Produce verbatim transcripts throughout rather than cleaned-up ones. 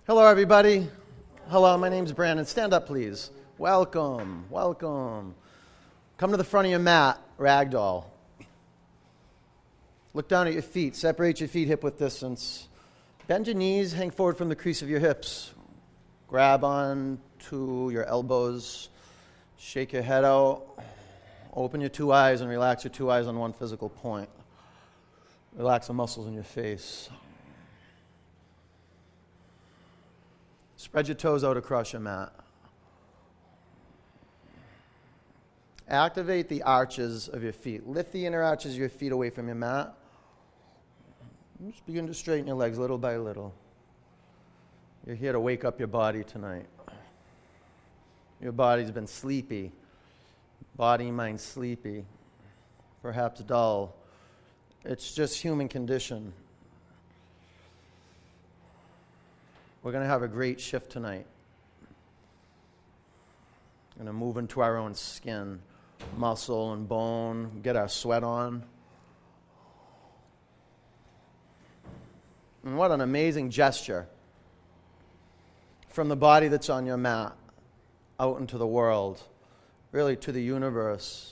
Hello, everybody. Hello, my name's Brandon. Stand up, please. Welcome, welcome. Come to the front of your mat, ragdoll. Look down at your feet. Separate your feet hip width distance. Bend your knees, hang forward from the crease of your hips. Grab on to your elbows. Shake your head out. Open your two eyes and relax your two eyes on one physical point. Relax the muscles in your face. Spread your toes out across your mat. Activate the arches of your feet. Lift the inner arches of your feet away from your mat. Just begin to straighten your legs little by little. You're here to wake up your body tonight. Your body's been sleepy. Body, mind sleepy. Perhaps dull. It's just human condition. We're going to have a great shift tonight. We're going to move into our own skin, muscle and bone, get our sweat on. And what an amazing gesture from the body that's on your mat out into the world, really to the universe.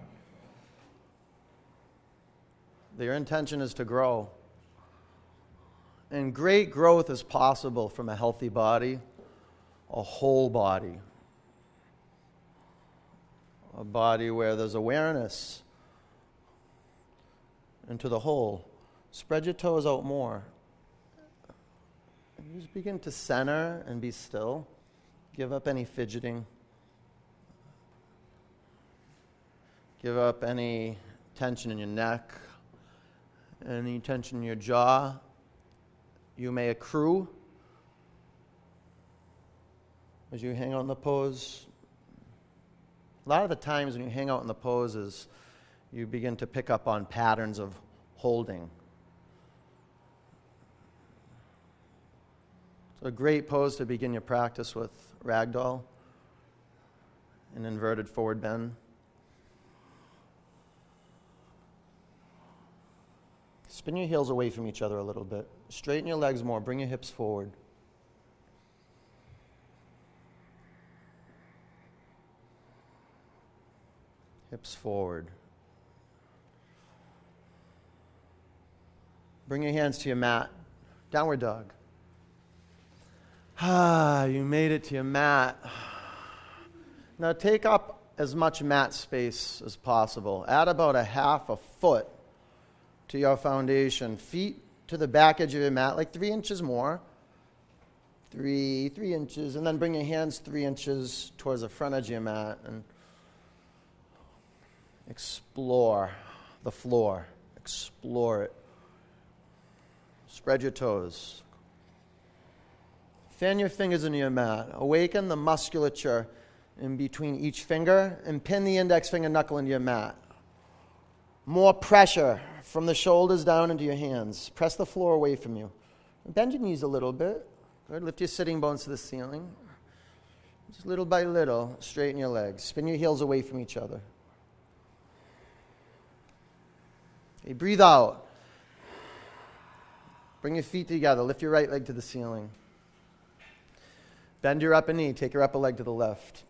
Your intention is to grow. And great growth is possible from a healthy body, a whole body. A body where there's awareness into the whole. Spread your toes out more. Just begin to center and be still. Give up any fidgeting. Give up any tension in your neck, any tension in your jaw. You may accrue as you hang out in the pose. A lot of the times when you hang out in the poses, you begin to pick up on patterns of holding. It's a great pose to begin your practice with ragdoll, an inverted forward bend. Spin your heels away from each other a little bit. Straighten your legs more. Bring your hips forward. Hips forward. Bring your hands to your mat. Downward dog. Ah, you made it to your mat. Now take up as much mat space as possible. Add about a half a foot to your foundation. Feet to the back edge of your mat, like three inches more. Three, three inches. And then bring your hands three inches towards the front edge of your mat and explore the floor. Explore it. Spread your toes. Fan your fingers into your mat. Awaken the musculature in between each finger and pin the index finger knuckle into your mat. More pressure from the shoulders down into your hands. Press the floor away from you. Bend your knees a little bit. Good. Lift your sitting bones to the ceiling. Just little by little, straighten your legs. Spin your heels away from each other. Okay, breathe out. Bring your feet together. Lift your right leg to the ceiling. Bend your upper knee. Take your upper leg to the left.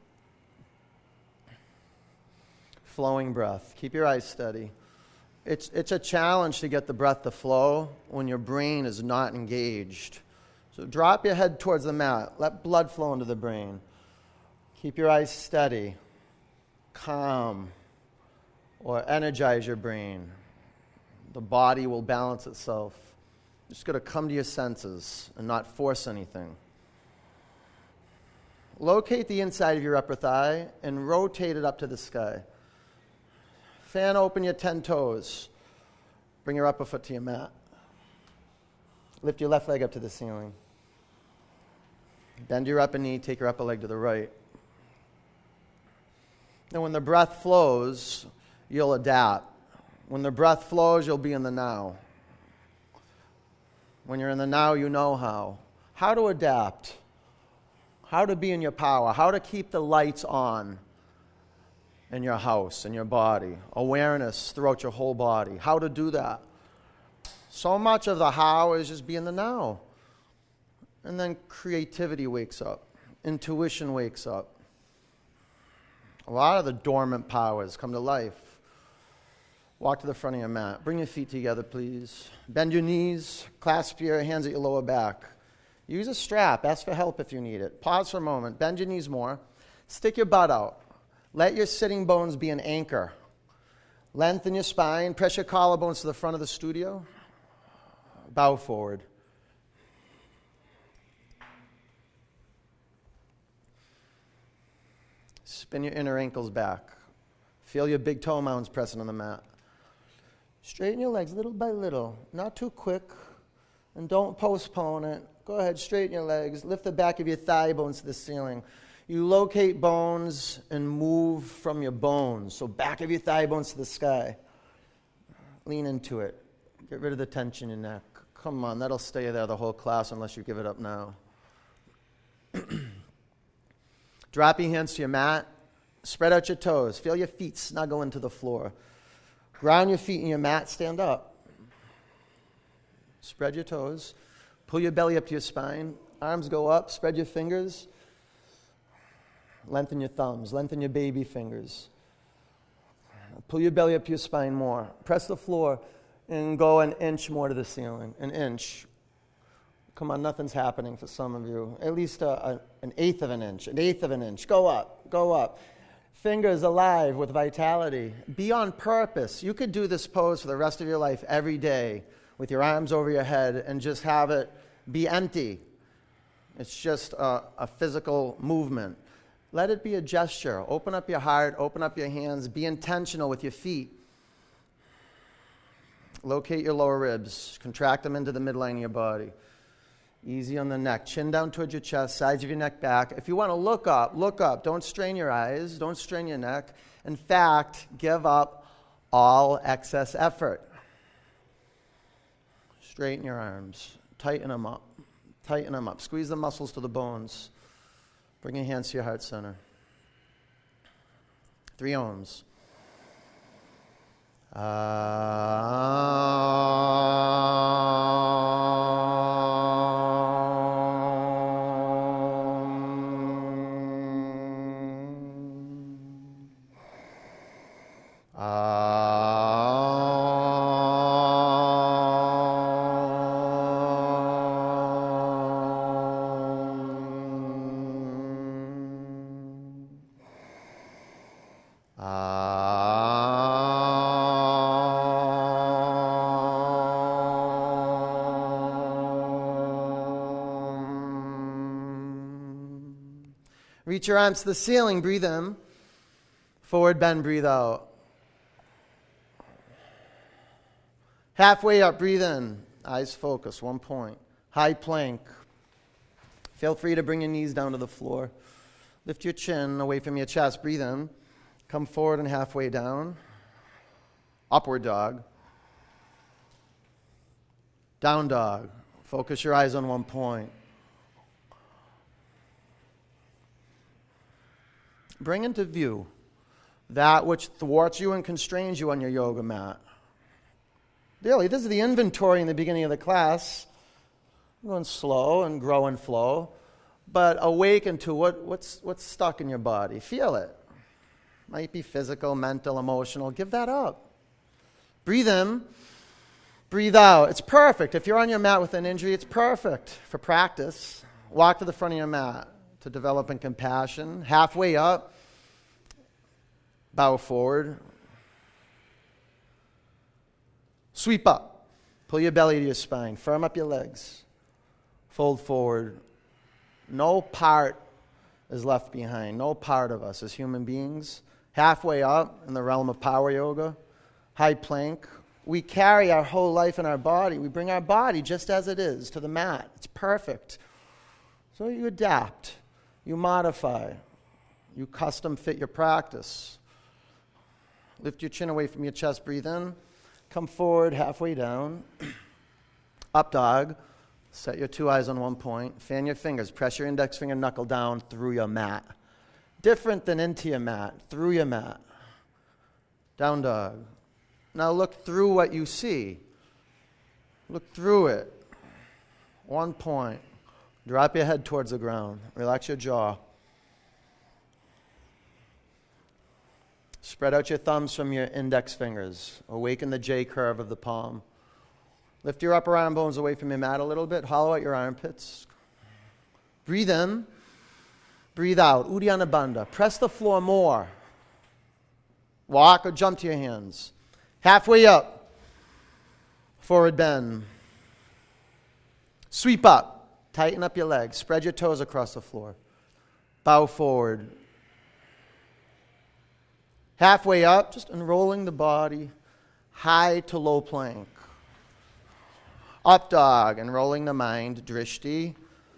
Flowing breath. Keep your eyes steady. It's, it's a challenge to get the breath to flow when your brain is not engaged. So drop your head towards the mat. Let blood flow into the brain. Keep your eyes steady. Calm. Or energize your brain. The body will balance itself. You're just got to come to your senses and not force anything. Locate the inside of your upper thigh and rotate it up to the sky. Fan open your ten toes. Bring your upper foot to your mat. Lift your left leg up to the ceiling. Bend your upper knee. Take your upper leg to the right. And when the breath flows, you'll adapt. When the breath flows, you'll be in the now. When you're in the now, you know how. How to adapt. How to be in your power. How to keep the lights on in your house, in your body. Awareness throughout your whole body. How to do that. So much of the how is just be in the now. And then creativity wakes up. Intuition wakes up. A lot of the dormant powers come to life. Walk to the front of your mat. Bring your feet together, please. Bend your knees. Clasp your hands at your lower back. Use a strap. Ask for help if you need it. Pause for a moment. Bend your knees more. Stick your butt out. Let your sitting bones be an anchor. Lengthen your spine. Press your collarbones to the front of the studio. Bow forward. Spin your inner ankles back. Feel your big toe mounds pressing on the mat. Straighten your legs little by little. Not too quick. And don't postpone it. Go ahead, straighten your legs. Lift the back of your thigh bones to the ceiling. You locate bones and move from your bones. So back of your thigh bones to the sky. Lean into it. Get rid of the tension in your neck. Come on, that'll stay there the whole class unless you give it up now. Drop your hands to your mat. Spread out your toes. Feel your feet snuggle into the floor. Ground your feet in your mat. Stand up. Spread your toes. Pull your belly up to your spine. Arms go up. Spread your fingers. Lengthen your thumbs. Lengthen your baby fingers. Pull your belly up to your spine more. Press the floor and go an inch more to the ceiling. An inch. Come on, nothing's happening for some of you. At least a, a, an eighth of an inch. An eighth of an inch. Go up. Go up. Fingers alive with vitality. Be on purpose. You could do this pose for the rest of your life every day with your arms over your head and just have it be empty. It's just a, a physical movement. Let it be a gesture. Open up your heart. Open up your hands. Be intentional with your feet. Locate your lower ribs. Contract them into the midline of your body. Easy on the neck. Chin down towards your chest, sides of your neck back. If you want to look up, look up. Don't strain your eyes. Don't strain your neck. In fact, give up all excess effort. Straighten your arms. Tighten them up. Tighten them up. Squeeze the muscles to the bones. Bring your hands to your heart center. Three ohms. Reach your arms to the ceiling. Breathe in. Forward bend. Breathe out. Halfway up. Breathe in. Eyes focus. One point. High plank. Feel free to bring your knees down to the floor. Lift your chin away from your chest. Breathe in. Come forward and halfway down. Upward dog. Down dog. Focus your eyes on one point. Bring into view that which thwarts you and constrains you on your yoga mat. Really, this is the inventory in the beginning of the class. I'm going slow and grow and flow, but awaken to what, what's, what's stuck in your body. Feel it. Might be physical, mental, emotional. Give that up. Breathe in. Breathe out. It's perfect. If you're on your mat with an injury, it's perfect for practice. Walk to the front of your mat to develop in compassion. Halfway up. Bow forward. Sweep up. Pull your belly to your spine. Firm up your legs. Fold forward. No part is left behind. No part of us as human beings. Halfway up in the realm of power yoga. High plank. We carry our whole life in our body. We bring our body just as it is to the mat. It's perfect. So you adapt. You modify. You custom fit your practice. Lift your chin away from your chest. Breathe in. Come forward, halfway down. Up dog. Set your two eyes on one point. Fan your fingers. Press your index finger knuckle down through your mat. Different than into your mat. Through your mat. Down dog. Now look through what you see. Look through it. One point. Drop your head towards the ground. Relax your jaw. Spread out your thumbs from your index fingers. Awaken the J curve of the palm. Lift your upper arm bones away from your mat a little bit. Hollow out your armpits. Breathe in. Breathe out. Uddiyana Bandha. Press the floor more. Walk or jump to your hands. Halfway up. Forward bend. Sweep up. Tighten up your legs. Spread your toes across the floor. Bow forward. Halfway up, just unrolling the body, high to low plank. Up dog, enrolling the mind, drishti.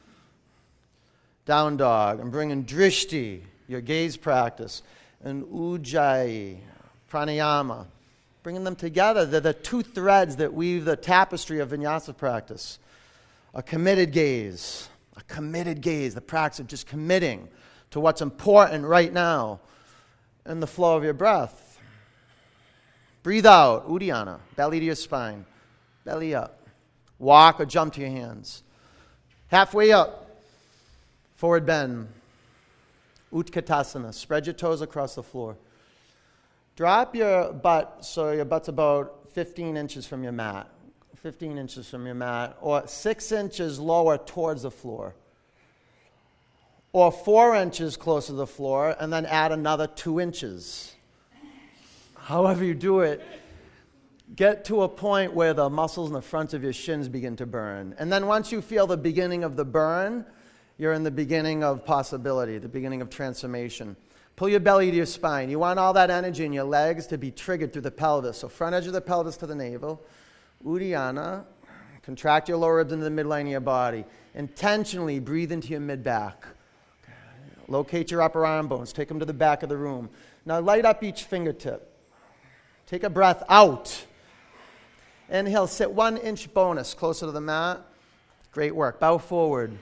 Down dog, and bringing drishti, your gaze practice, and ujjayi, pranayama. Bringing them together, they're the two threads that weave the tapestry of vinyasa practice. A committed gaze, a committed gaze, the practice of just committing to what's important right now. And the flow of your breath. Breathe out, Uddiyana, belly to your spine, belly up. Walk or jump to your hands. Halfway up, forward bend. Utkatasana, spread your toes across the floor. Drop your butt so your butt's about fifteen inches from your mat. fifteen inches from your mat, or six inches lower towards the floor. Or four inches closer to the floor, and then add another two inches. However you do it, get to a point where the muscles in the front of your shins begin to burn. And then once you feel the beginning of the burn, you're in the beginning of possibility, the beginning of transformation. Pull your belly to your spine. You want all that energy in your legs to be triggered through the pelvis. So front edge of the pelvis to the navel. Uddiyana. Contract your lower ribs into the midline of your body. Intentionally breathe into your mid-back. Locate your upper arm bones. Take them to the back of the room. Now light up each fingertip. Take a breath out. Inhale, sit one inch bonus closer to the mat. Great work. Bow forward.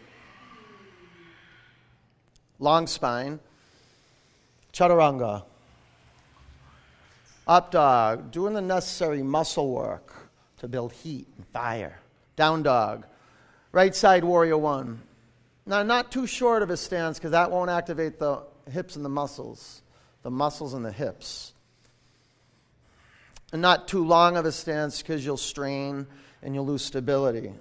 Long spine. Chaturanga. Up dog. Doing the necessary muscle work to build heat and fire. Down dog. Right side warrior one. Now, not too short of a stance because that won't activate the hips and the muscles, the muscles and the hips. And not too long of a stance because you'll strain and you'll lose stability.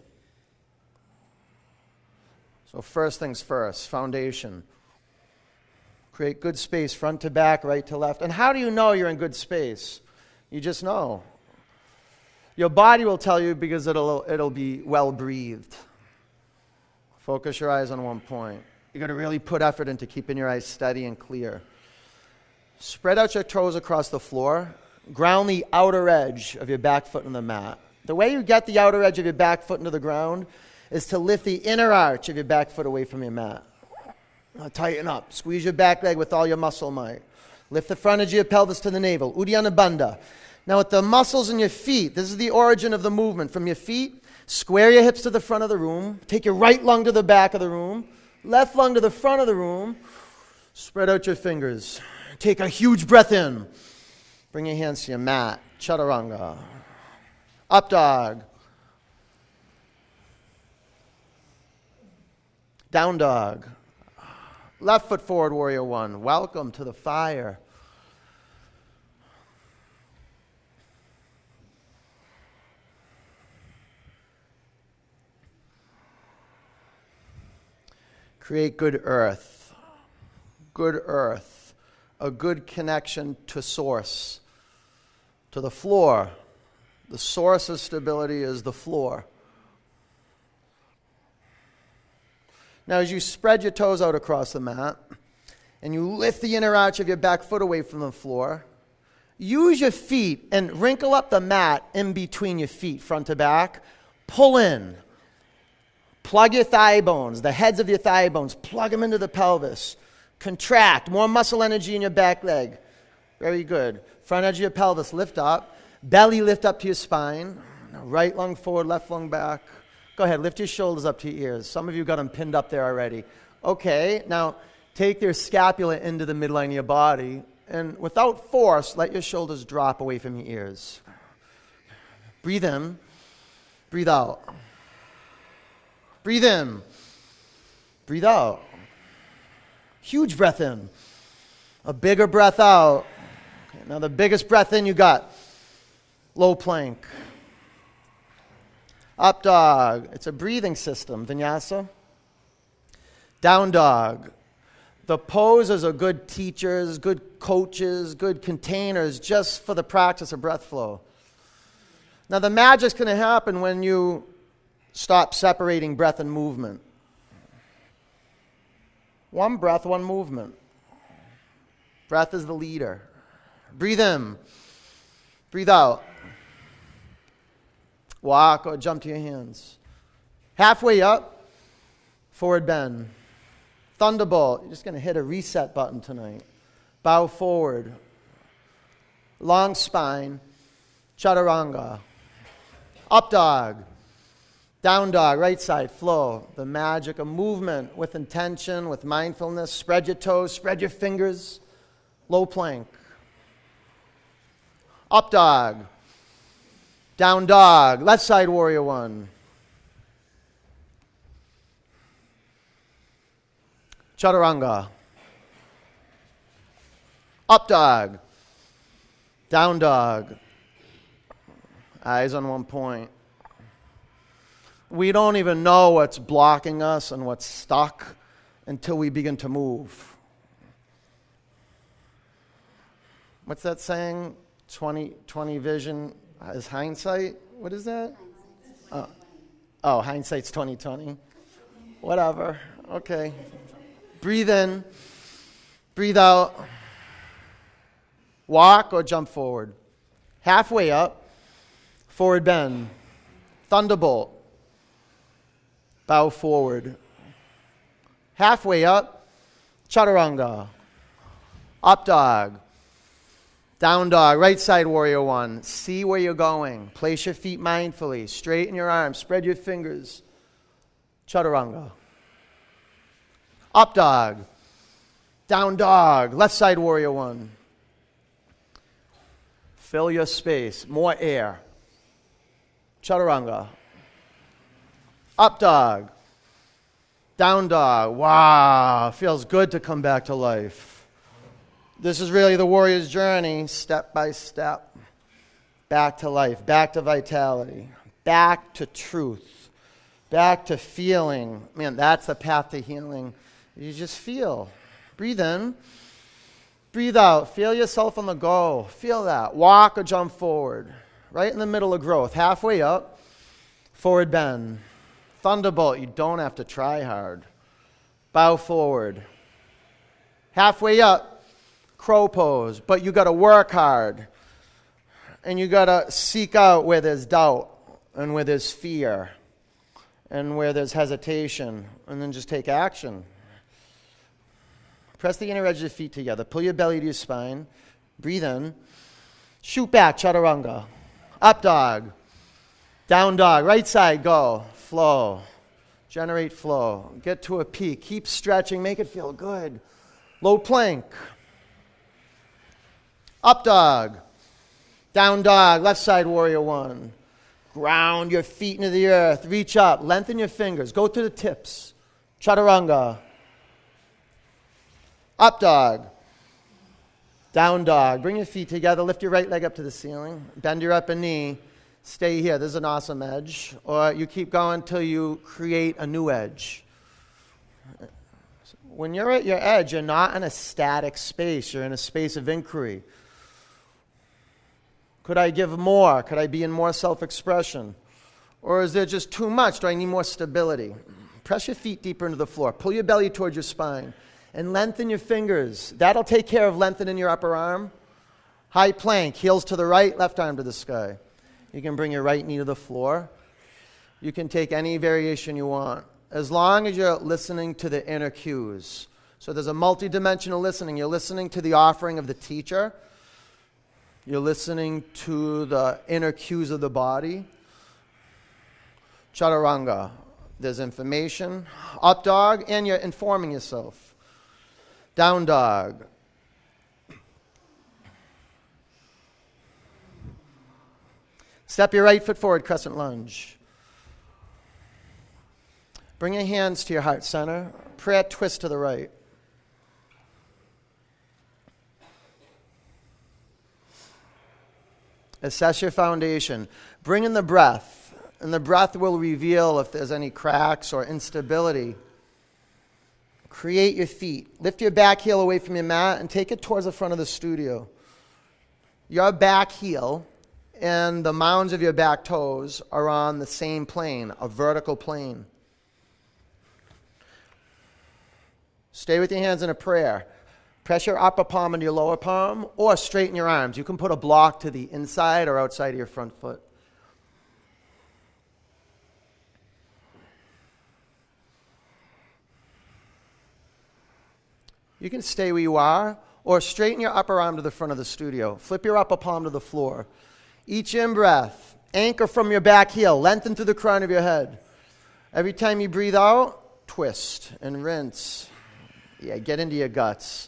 So first things first, foundation. Create good space, front to back, right to left. And how do you know you're in good space? You just know. Your body will tell you because it'll, it'll be well breathed. Focus your eyes on one point. You've got to really put effort into keeping your eyes steady and clear. Spread out your toes across the floor. Ground the outer edge of your back foot in the mat. The way you get the outer edge of your back foot into the ground is to lift the inner arch of your back foot away from your mat. Now tighten up. Squeeze your back leg with all your muscle might. Lift the front edge of your pelvis to the navel. Uddiyana Bandha. Now with the muscles in your feet, this is the origin of the movement. From your feet, square your hips to the front of the room. Take your right lung to the back of the room. Left lung to the front of the room. Spread out your fingers. Take a huge breath in. Bring your hands to your mat. Chaturanga. Up dog. Down dog. Left foot forward, warrior one. Welcome to the fire. Create good earth. Good earth. A good connection to source. To the floor. The source of stability is the floor. Now, as you spread your toes out across the mat, and you lift the inner arch of your back foot away from the floor, use your feet and wrinkle up the mat in between your feet, front to back. Pull in. Plug your thigh bones, the heads of your thigh bones, plug them into the pelvis. Contract, more muscle energy in your back leg. Very good. Front edge of your pelvis, lift up. Belly lift up to your spine. Now, right lung forward, left lung back. Go ahead, lift your shoulders up to your ears. Some of you got them pinned up there already. Okay, now take your scapula into the midline of your body, and without force, let your shoulders drop away from your ears. Breathe in, breathe out. Breathe in, Breathe out. Huge breath in. A bigger breath out. Okay, now the biggest breath in you got. Low plank. Up dog. It's a breathing system. Vinyasa. Down dog. The poses are good teachers, good coaches, good containers just for the practice of breath flow. Now the magic's going to happen when you stop separating breath and movement. One breath, one movement. Breath is the leader. Breathe in. Breathe out. Walk or jump to your hands. Halfway up, forward bend. Thunderbolt. You're just going to hit a reset button tonight. Bow forward. Long spine. Chaturanga. Up dog. Down dog. Right side. Flow. The magic of movement with intention, with mindfulness. Spread your toes. Spread your fingers. Low plank. Up dog. Down dog. Left side warrior one. Chaturanga. Up dog. Down dog. Eyes on one point. We don't even know what's blocking us and what's stuck until we begin to move. What's that saying? twenty twenty vision is hindsight? What is that? Oh, oh hindsight's twenty twenty. Whatever. Okay. Breathe in. Breathe out. Walk or jump forward. Halfway up. Forward bend. Thunderbolt. Bow forward. Halfway up. Chaturanga. Up dog. Down dog. Right side warrior one. See where you're going. Place your feet mindfully. Straighten your arms. Spread your fingers. Chaturanga. Up dog. Down dog. Left side warrior one. Fill your space. More air. Chaturanga. Up dog. Down dog. Wow. Feels good to come back to life. This is really the warrior's journey, step by step. Back to life. Back to vitality. Back to truth. Back to feeling. Man, that's the path to healing. You just feel. Breathe in. Breathe out. Feel yourself on the go. Feel that. Walk or jump forward. Right in the middle of growth. Halfway up. Forward bend. Thunderbolt. You don't have to try hard. Bow forward. Halfway up. Crow pose. But you got to work hard. And you got to seek out where there's doubt. And where there's fear. And where there's hesitation. And then just take action. Press the inner edge of your feet together. Pull your belly to your spine. Breathe in. Shoot back, chaturanga. Up dog. Down dog. Right side, go. Flow. Generate flow. Get to a peak. Keep stretching. Make it feel good. Low plank. Up dog. Down dog. Left side warrior one. Ground your feet into the earth. Reach up. Lengthen your fingers. Go to the tips. Chaturanga. Up dog. Down dog. Bring your feet together. Lift your right leg up to the ceiling. Bend your upper knee. Stay here. This is an awesome edge. Or you keep going till you create a new edge. When you're at your edge, you're not in a static space. You're in a space of inquiry. Could I give more? Could I be in more self-expression? Or is there just too much? Do I need more stability? Press your feet deeper into the floor. Pull your belly towards your spine. And lengthen your fingers. That'll take care of lengthening your upper arm. High plank, heels to the right, left arm to the sky. You can bring your right knee to the floor. You can take any variation you want, as long as you're listening to the inner cues. So there's a multidimensional listening. You're listening to the offering of the teacher. You're listening to the inner cues of the body. Chaturanga. There's information. Up dog, and you're informing yourself. Down dog. Step your right foot forward, crescent lunge. Bring your hands to your heart center. Prayer twist to the right. Assess your foundation. Bring in the breath, and the breath will reveal if there's any cracks or instability. Create your feet. Lift your back heel away from your mat and take it towards the front of the studio. Your back heel and the mounds of your back toes are on the same plane, a vertical plane. Stay with your hands in a prayer. Press your upper palm into your lower palm or straighten your arms. You can put a block to the inside or outside of your front foot. You can stay where you are or straighten your upper arm to the front of the studio. Flip your upper palm to the floor. Each in-breath, anchor from your back heel, lengthen through the crown of your head. Every time you breathe out, twist and rinse. Yeah, get into your guts.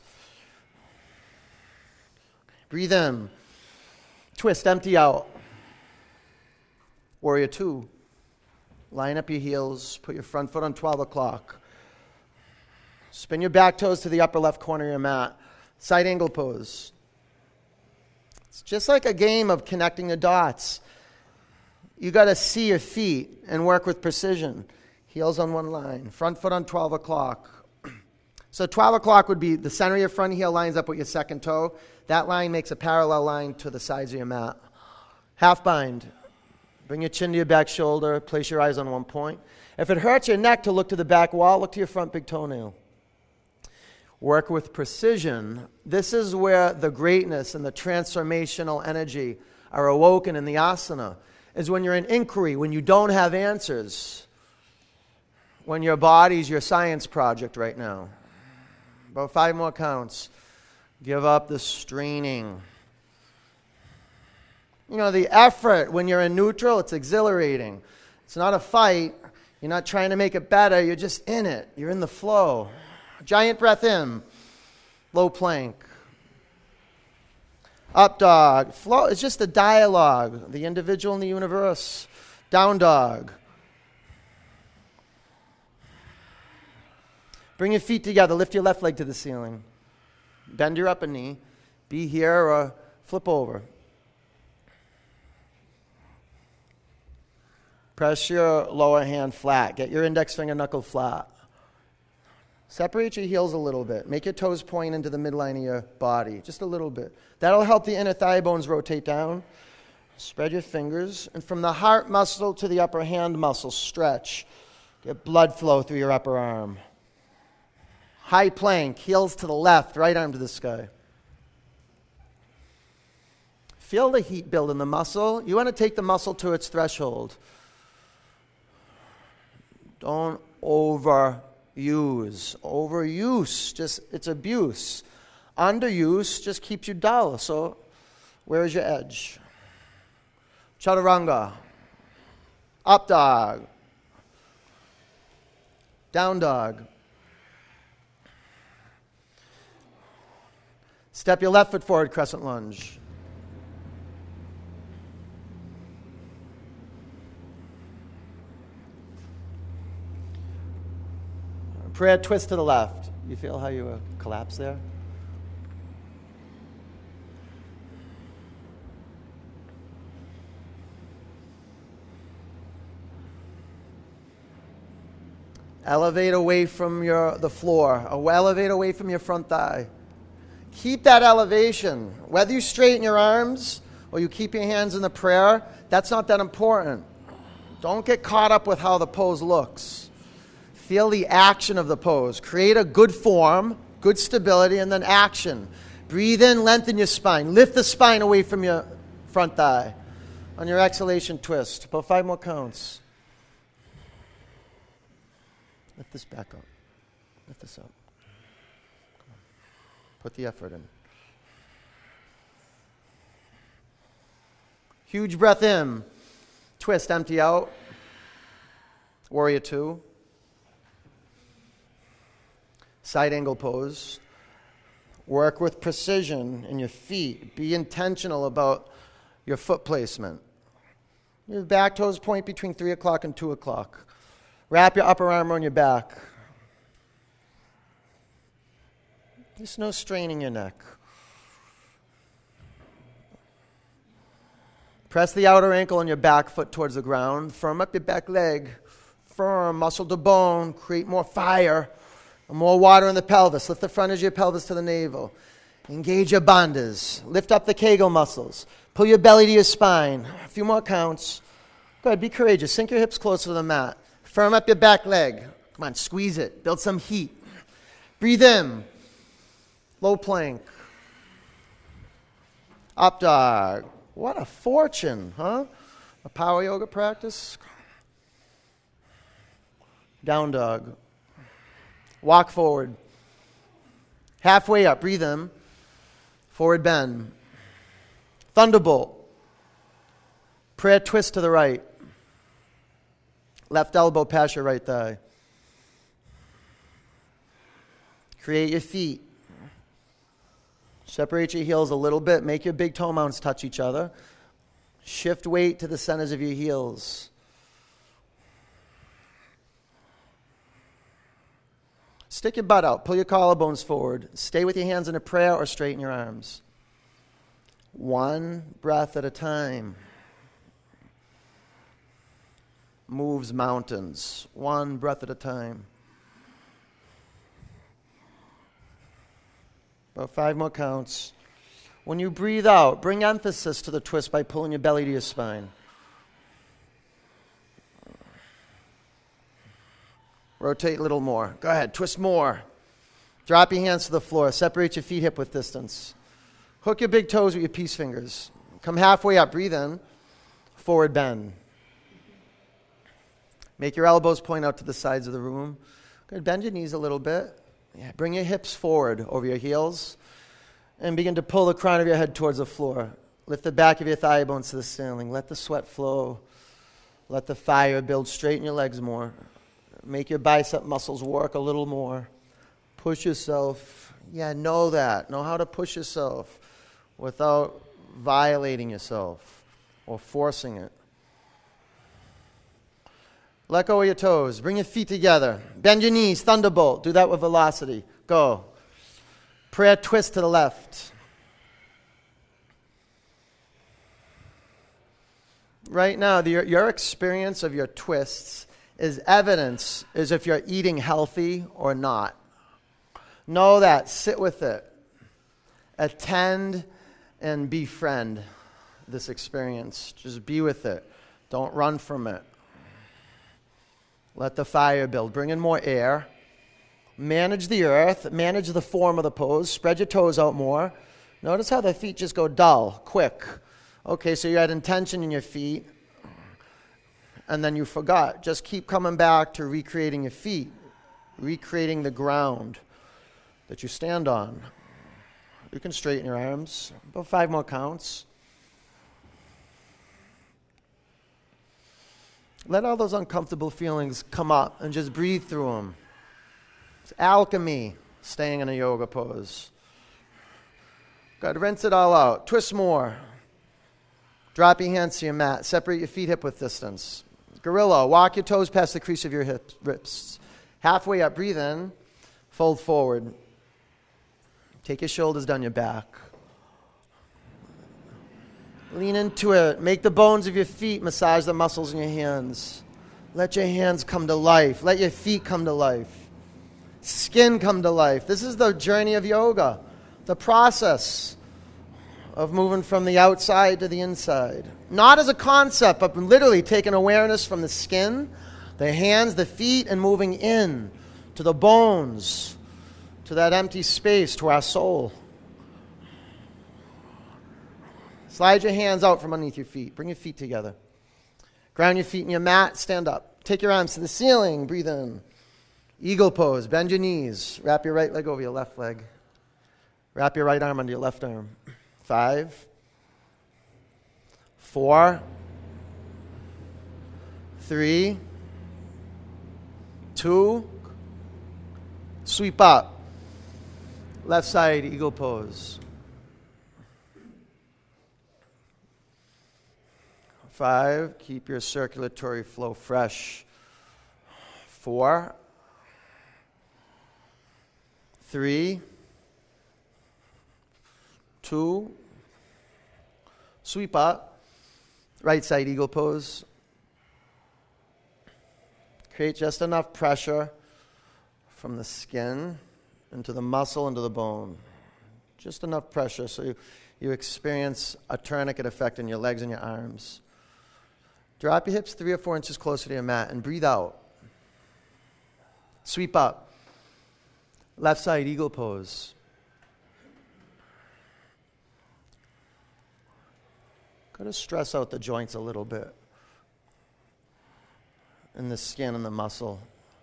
Breathe in. Twist, empty out. Warrior two. Line up your heels. Put your front foot on twelve o'clock. Spin your back toes to the upper left corner of your mat. Side angle pose. It's just like a game of connecting the dots. You got to see your feet and work with precision. Heels on one line. Front foot on twelve o'clock. So twelve o'clock would be the center of your front heel lines up with your second toe. That line makes a parallel line to the sides of your mat. Half bind. Bring your chin to your back shoulder. Place your eyes on one point. If it hurts your neck to look to the back wall, look to your front big toenail. Work with precision. This is where the greatness and the transformational energy are awoken in the asana, is when you're in inquiry, when you don't have answers, when your body's your science project right now. About five more counts. Give up the straining. You know, the effort when you're in neutral, it's exhilarating. It's not a fight. You're not trying to make it better. You're just in it. You're in the flow. Giant breath in. Low plank. Up dog. Flow. It's just a dialogue. The individual and the universe. Down dog. Bring your feet together. Lift your left leg to the ceiling. Bend your upper knee. Be here or flip over. Press your lower hand flat. Get your index finger knuckle flat. Separate your heels a little bit. Make your toes point into the midline of your body. Just a little bit. That'll help the inner thigh bones rotate down. Spread your fingers. And from the heart muscle to the upper hand muscle, stretch. Get blood flow through your upper arm. High plank, heels to the left, right arm to the sky. Feel the heat build in the muscle. You want to take the muscle to its threshold. Don't overuse. Overuse, just it's abuse. Underuse just keeps you dull. So where is your edge? Chaturanga. Up dog. Down dog. Step your left foot forward, crescent lunge. Prayer twist to the left. You feel how you uh, collapse there? Elevate away from your the floor. Elevate away from your front thigh. Keep that elevation. Whether you straighten your arms or you keep your hands in the prayer, that's not that important. Don't get caught up with how the pose looks. Feel the action of the pose. Create a good form, good stability, and then action. Breathe in, lengthen your spine. Lift the spine away from your front thigh. On your exhalation, twist. About five more counts. Lift this back up. Lift this up. Come on. Put the effort in. Huge breath in. Twist, empty out. Warrior two. Side angle pose. Work with precision in your feet. Be intentional about your foot placement. Your back toes point between three o'clock and two o'clock. Wrap your upper arm around your back. There's no straining your neck. Press the outer ankle on your back foot towards the ground. Firm up your back leg. Firm, muscle to bone. Create more fire. More water in the pelvis. Lift the front edge of your pelvis to the navel. Engage your bandhas. Lift up the Kegel muscles. Pull your belly to your spine. A few more counts. Go ahead, be courageous. Sink your hips closer to the mat. Firm up your back leg. Come on, squeeze it. Build some heat. Breathe in. Low plank. Up dog. What a fortune, huh? A power yoga practice. Down dog. Walk forward. Halfway up, breathe in. Forward bend. Thunderbolt. Prayer twist to the right. Left elbow past your right thigh. Create your feet. Separate your heels a little bit. Make your big toe mounts touch each other. Shift weight to the centers of your heels. Stick your butt out. Pull your collarbones forward. Stay with your hands in a prayer or straighten your arms. One breath at a time. Moves mountains. One breath at a time. About five more counts. When you breathe out, bring emphasis to the twist by pulling your belly to your spine. Rotate a little more. Go ahead, twist more. Drop your hands to the floor. Separate your feet hip width distance. Hook your big toes with your peace fingers. Come halfway up. Breathe in. Forward bend. Make your elbows point out to the sides of the room. Good. Bend your knees a little bit. Yeah, bring your hips forward over your heels and begin to pull the crown of your head towards the floor. Lift the back of your thigh bones to the ceiling. Let the sweat flow. Let the fire build. Straighten your legs more. Make your bicep muscles work a little more. Push yourself. Yeah, know that. Know how to push yourself without violating yourself or forcing it. Let go of your toes. Bring your feet together. Bend your knees. Thunderbolt. Do that with velocity. Go. Prayer twist to the left. Right now, the, your experience of your twists is evidence as if you're eating healthy or not. Know that. Sit with it. Attend and befriend this experience. Just be with it. Don't run from it. Let the fire build. Bring in more air. Manage the earth. Manage the form of the pose. Spread your toes out more. Notice how the feet just go dull, quick. Okay, so you had intention in your feet, and then you forgot. Just keep coming back to recreating your feet, recreating the ground that you stand on. You can straighten your arms. About five more counts. Let all those uncomfortable feelings come up and just breathe through them. It's alchemy, staying in a yoga pose. Good. Rinse it all out. Twist more. Drop your hands to your mat. Separate your feet hip width distance. Gorilla. Walk your toes past the crease of your hips, ribs. Halfway up. Breathe in. Fold forward. Take your shoulders down your back. Lean into it. Make the bones of your feet massage the muscles in your hands. Let your hands come to life. Let your feet come to life. Skin come to life. This is the journey of yoga. The process of moving from the outside to the inside. Not as a concept, but literally taking awareness from the skin, the hands, the feet, and moving in to the bones, to that empty space, to our soul. Slide your hands out from underneath your feet. Bring your feet together. Ground your feet in your mat. Stand up. Take your arms to the ceiling. Breathe in. Eagle pose. Bend your knees. Wrap your right leg over your left leg. Wrap your right arm under your left arm. Five. Four. Three. Two. Sweep up. Left side, eagle pose. Five, keep your circulatory flow fresh. four, three, two, sweep up, right side eagle pose. Create just enough pressure from the skin into the muscle, into the bone. Just enough pressure so you, you experience a tourniquet effect in your legs and your arms. Drop your hips three or four inches closer to your mat and breathe out. Sweep up. Left side eagle pose. Got to stress out the joints a little bit. And the skin and the muscle.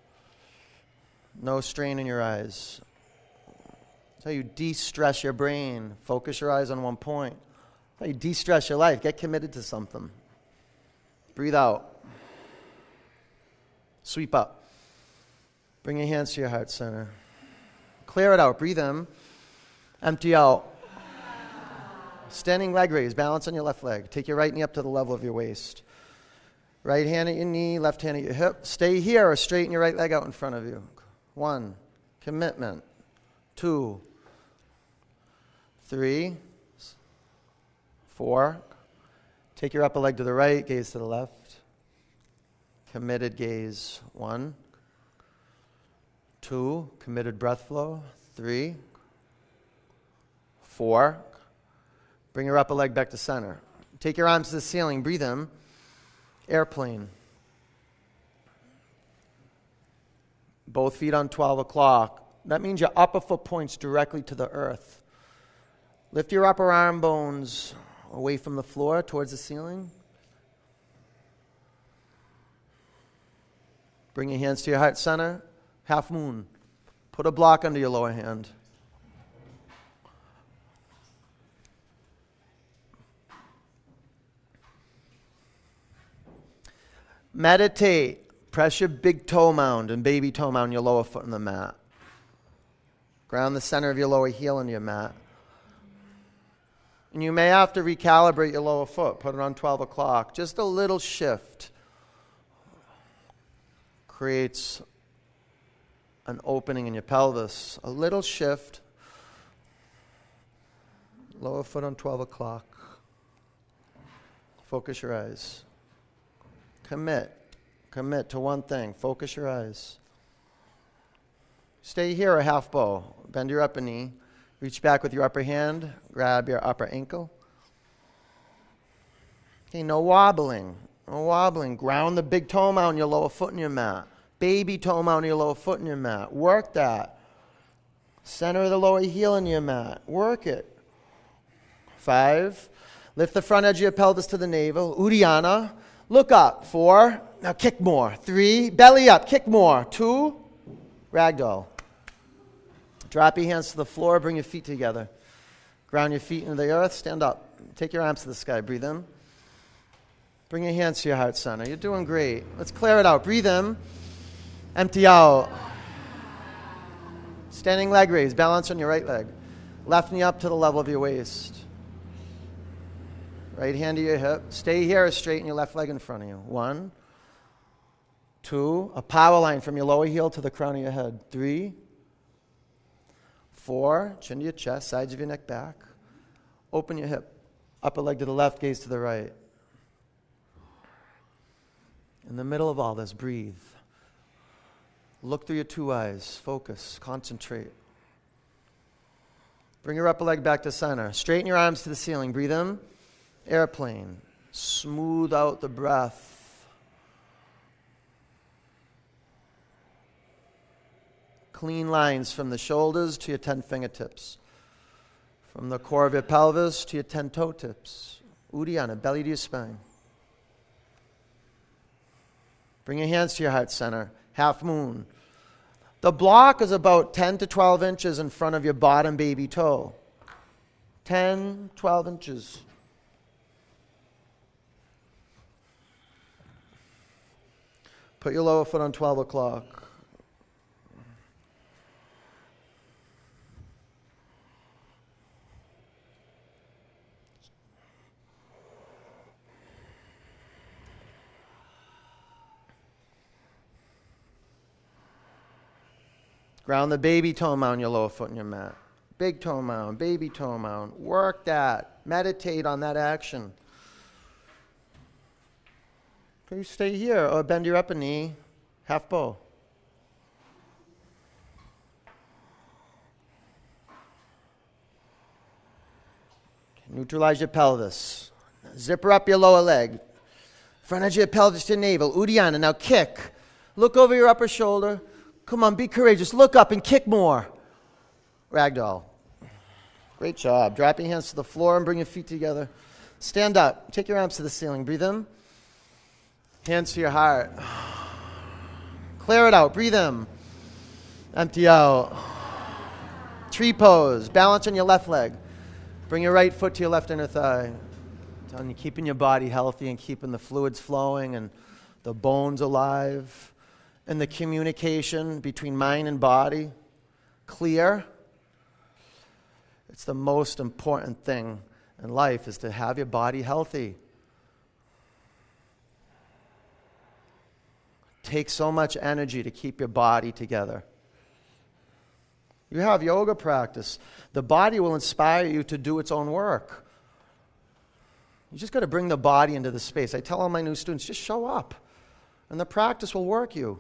No strain in your eyes. That's how you de-stress your brain. Focus your eyes on one point. That's how you de-stress your life. Get committed to something. Breathe out. Sweep up. Bring your hands to your heart center. Clear it out. Breathe in. Empty out. Standing leg raise. Balance on your left leg. Take your right knee up to the level of your waist. Right hand at your knee, left hand at your hip. Stay here or straighten your right leg out in front of you. One. Commitment. Two. Three. Four. Take your upper leg to the right, gaze to the left. Committed gaze. One. Two. Committed breath flow. Three. Four. Bring your upper leg back to center. Take your arms to the ceiling. Breathe in. Airplane. Both feet on twelve o'clock. That means your upper foot points directly to the earth. Lift your upper arm bones away from the floor towards the ceiling. Bring your hands to your heart center. Half moon. Put a block under your lower hand. Meditate. Press your big toe mound and baby toe mound, your lower foot on the mat. Ground the center of your lower heel into your mat. And you may have to recalibrate your lower foot. Put it on twelve o'clock. Just a little shift creates an opening in your pelvis. A little shift. Lower foot on twelve o'clock. Focus your eyes. Commit. Commit to one thing. Focus your eyes. Stay here a half bow. Bend your upper knee. Reach back with your upper hand. Grab your upper ankle. Okay, no wobbling. No wobbling. Ground the big toe mound, your lower foot in your mat. Baby toe mound, your lower foot in your mat. Work that. Center of the lower heel in your mat. Work it. Five. Lift the front edge of your pelvis to the navel. Uddiyana. Look up. Four. Now kick more. Three. Belly up. Kick more. Two. Ragdoll. Drop your hands to the floor. Bring your feet together. Ground your feet into the earth. Stand up. Take your arms to the sky. Breathe in. Bring your hands to your heart center. You're doing great. Let's clear it out. Breathe in. Empty out. Standing leg raise. Balance on your right leg. Left knee up to the level of your waist. Right hand to your hip. Stay here, straighten your left leg in front of you. One. Two. A power line from your lower heel to the crown of your head. Three. Four. Chin to your chest, sides of your neck back. Open your hip. Upper leg to the left, gaze to the right. In the middle of all this, breathe. Look through your two eyes. Focus. Concentrate. Bring your upper leg back to center. Straighten your arms to the ceiling. Breathe in. Airplane. Smooth out the breath. Clean lines from the shoulders to your ten fingertips. From the core of your pelvis to your ten toe tips. Uddiyana, belly to your spine. Bring your hands to your heart center. Half moon. The block is about ten to twelve inches in front of your bottom baby toe. ten, twelve inches. Put your lower foot on twelve o'clock. Ground the baby toe mound, your lower foot in your mat. Big toe mound, baby toe mound. Work that. Meditate on that action. Can you stay here or bend your upper knee, half bow? Neutralize your pelvis. Zipper up your lower leg. Front edge of your pelvis to navel. Uddiyana. Now kick. Look over your upper shoulder. Come on, be courageous. Look up and kick more. Ragdoll. Great job. Drop your hands to the floor and bring your feet together. Stand up. Take your arms to the ceiling. Breathe in. Hands to your heart. Clear it out. Breathe in. Empty out. Tree pose. Balance on your left leg. Bring your right foot to your left inner thigh. Telling you, keeping your body healthy and keeping the fluids flowing and the bones alive and the communication between mind and body clear. It's the most important thing in life is to have your body healthy. It takes so much energy to keep your body together. You have yoga practice. The body will inspire you to do its own work. You just got to bring the body into the space. I tell all my new students, just show up, and the practice will work you.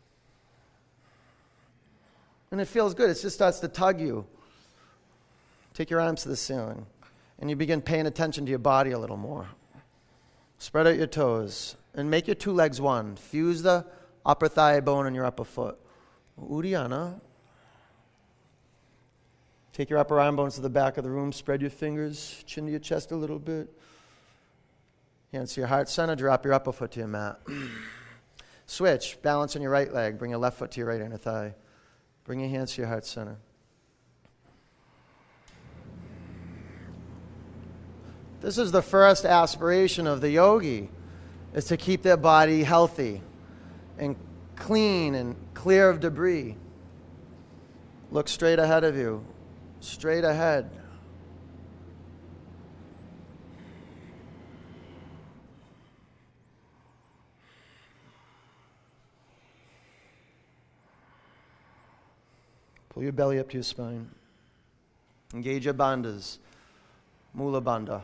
And it feels good. It just starts to tug you. Take your arms to the ceiling, and you begin paying attention to your body a little more. Spread out your toes, and make your two legs one. Fuse the upper thigh bone in your upper foot. Uddiyana. Take your upper arm bones to the back of the room. Spread your fingers. Chin to your chest a little bit. Hands to your heart center. Drop your upper foot to your mat. Switch. Balance on your right leg. Bring your left foot to your right inner thigh. Bring your hands to your heart center. This is the first aspiration of the yogi, is to keep their body healthy and clean and clear of debris. Look straight ahead of you. Straight ahead. Pull your belly up to your spine. Engage your bandhas. Mula bandha.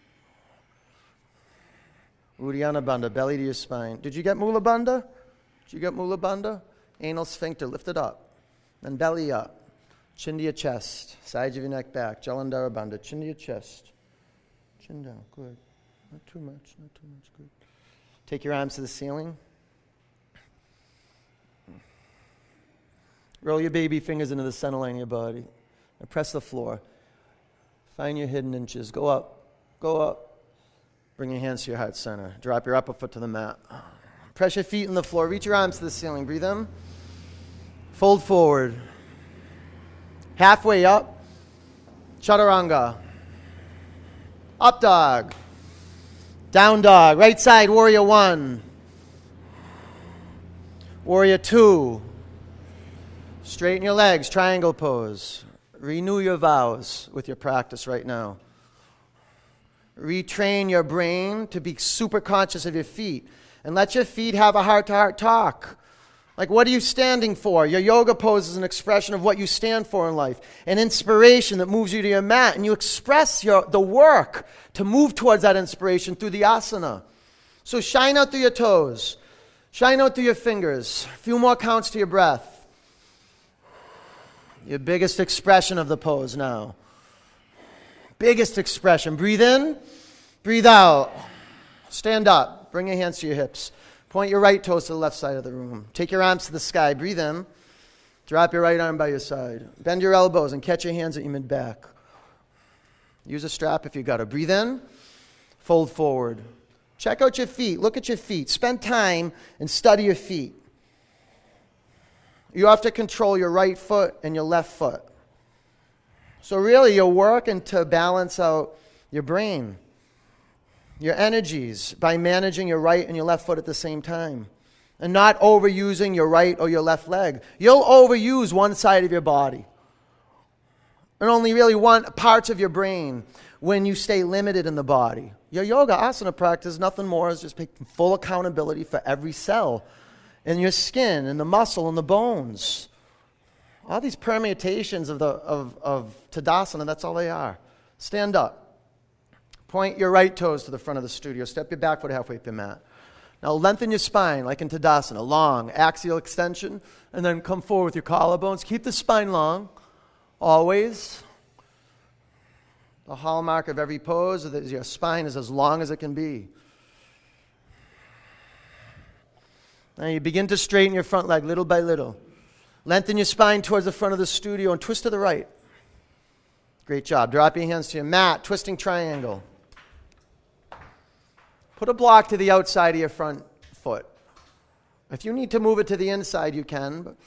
Uddiyana bandha, belly to your spine. Did you get Mula bandha? Did you get Mula bandha? Anal sphincter, lift it up. Then belly up. Chin to your chest, sides of your neck back. Jalandhara bandha, chin to your chest. Chin down, good. Not too much, not too much, good. Take your arms to the ceiling. Roll your baby fingers into the center line of your body. And press the floor. Find your hidden inches. Go up, go up. Bring your hands to your heart center. Drop your upper foot to the mat. Press your feet in the floor. Reach your arms to the ceiling. Breathe in. Fold forward. Halfway up, chaturanga. Up dog. Down dog. Right side, warrior one. Warrior two. Straighten your legs, triangle pose. Renew your vows with your practice right now. Retrain your brain to be super conscious of your feet. And let your feet have a heart-to-heart talk. Like, what are you standing for? Your yoga pose is an expression of what you stand for in life. An inspiration that moves you to your mat. And you express your, the work to move towards that inspiration through the asana. So shine out through your toes. Shine out through your fingers. A few more counts to your breath. Your biggest expression of the pose now. Biggest expression. Breathe in. Breathe out. Stand up. Bring your hands to your hips. Point your right toes to the left side of the room. Take your arms to the sky. Breathe in. Drop your right arm by your side. Bend your elbows and catch your hands at your mid-back. Use a strap if you got to. Breathe in. Fold forward. Check out your feet. Look at your feet. Spend time and study your feet. You have to control your right foot and your left foot. So really, you're working to balance out your brain, your energies, by managing your right and your left foot at the same time. And not overusing your right or your left leg. You'll overuse one side of your body. And only really one parts of your brain when you stay limited in the body. Your yoga asana practice, nothing more, is just taking full accountability for every cell in your skin, and the muscle, and the bones. All these permutations of, the, of, of Tadasana, that's all they are. Stand up. Point your right toes to the front of the studio. Step your back foot halfway up your mat. Now lengthen your spine like in Tadasana. Long, axial extension. And then come forward with your collarbones. Keep the spine long. Always. The hallmark of every pose is that your spine is as long as it can be. Now you begin to straighten your front leg little by little. Lengthen your spine towards the front of the studio and twist to the right. Great job. Drop your hands to your mat. Twisting triangle. Put a block to the outside of your front foot. If you need to move it to the inside, you can. But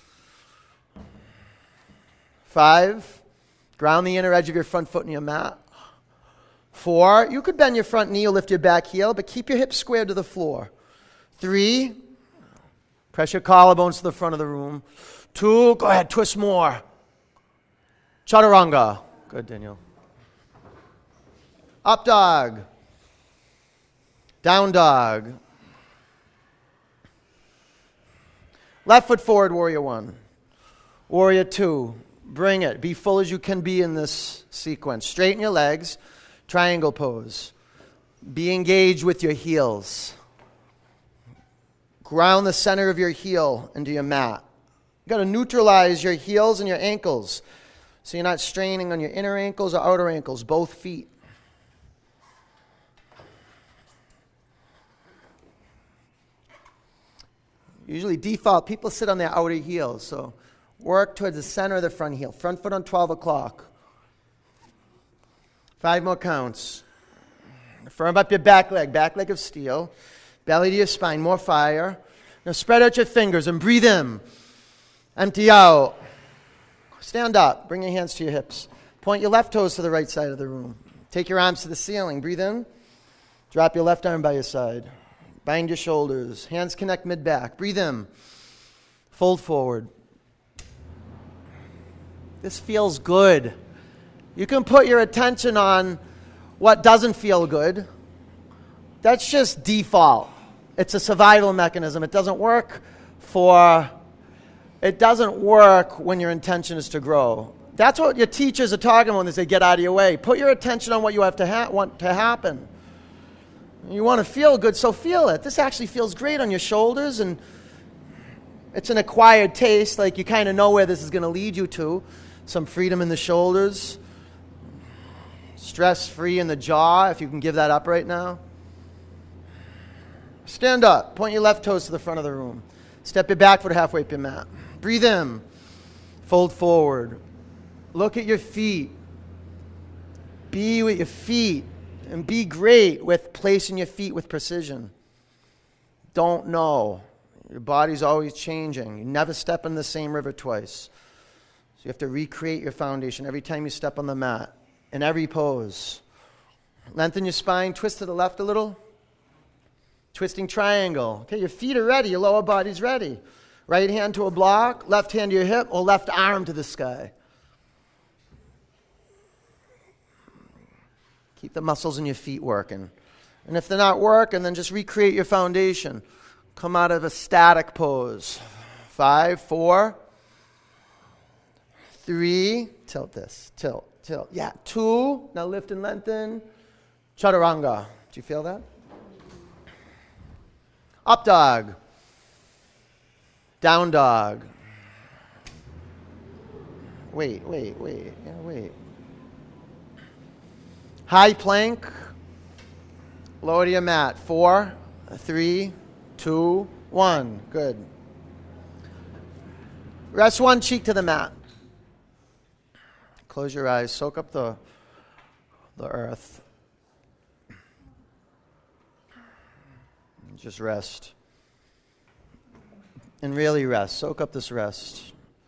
Five, ground the inner edge of your front foot in your mat. Four, you could bend your front knee or lift your back heel, but keep your hips squared to the floor. Three, press your collarbones to the front of the room. Two, go ahead, twist more. Chaturanga. Good, Daniel. Up dog. Down dog. Left foot forward, warrior one. Warrior two. Bring it. Be full as you can be in this sequence. Straighten your legs. Triangle pose. Be engaged with your heels. Ground the center of your heel into your mat. You've got to neutralize your heels and your ankles so you're not straining on your inner ankles or outer ankles, both feet. Usually default, people sit on their outer heels, so work towards the center of the front heel. Front foot on twelve o'clock. Five more counts. Firm up your back leg, back leg of steel. Belly to your spine, more fire. Now spread out your fingers and breathe in. Empty out. Stand up, bring your hands to your hips. Point your left toes to the right side of the room. Take your arms to the ceiling, breathe in. Drop your left arm by your side. Bind your shoulders. Hands connect mid-back. Breathe in. Fold forward. This feels good. You can put your attention on what doesn't feel good. That's just default. It's a survival mechanism. It doesn't work for, it doesn't work when your intention is to grow. That's what your teachers are talking about when they say, get out of your way. Put your attention on what you have to ha- want to happen. You want to feel good, so feel it. This actually feels great on your shoulders, and it's an acquired taste, like you kind of know where this is going to lead you to. Some freedom in the shoulders. Stress-free in the jaw, if you can give that up right now. Stand up. Point your left toes to the front of the room. Step your back foot halfway up your mat. Breathe in. Fold forward. Look at your feet. Be with your feet. And be great with placing your feet with precision. Don't know. Your body's always changing. You never step in the same river twice. So you have to recreate your foundation every time you step on the mat. In every pose. Lengthen your spine. Twist to the left a little. Twisting triangle. Okay, your feet are ready. Your lower body's ready. Right hand to a block. Left hand to your hip. Or left arm to the sky. Keep the muscles in your feet working. And if they're not working, then just recreate your foundation. Come out of a static pose. Five, four, three. Tilt this. Tilt, tilt. Yeah, two. Now lift and lengthen. Chaturanga. Do you feel that? Up dog. Down dog. Wait, wait, wait. Yeah, wait. High plank, lower to your mat. Four, three, two, one. Good. Rest one cheek to the mat. Close your eyes. Soak up the, the earth. Just rest. And really rest. Soak up this rest.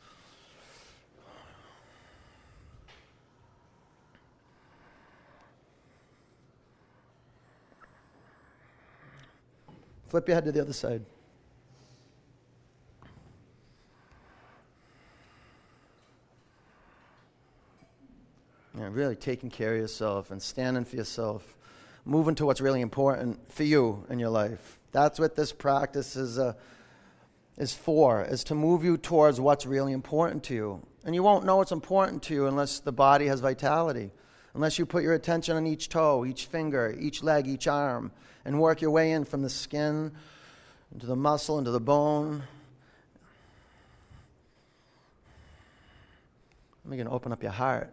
Flip your head to the other side. Yeah, really taking care of yourself and standing for yourself. Moving to what's really important for you in your life. That's what this practice is, uh, is for, is to move you towards what's really important to you. And you won't know what's important to you unless the body has vitality, unless you put your attention on each toe, each finger, each leg, each arm, and work your way in from the skin into the muscle, into the bone. I'm going to open up your heart.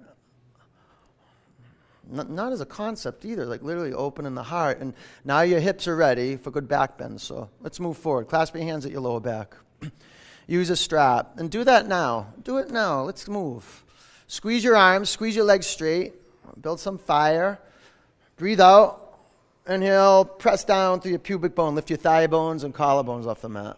Not, not as a concept either, like literally opening the heart. And now your hips are ready for good back bends. So let's move forward. Clasp your hands at your lower back. Use a strap. And do that now. Do it now. Let's move. Squeeze your arms. Squeeze your legs straight. Build some fire. Breathe out. Inhale. Press down through your pubic bone. Lift your thigh bones and collarbones off the mat.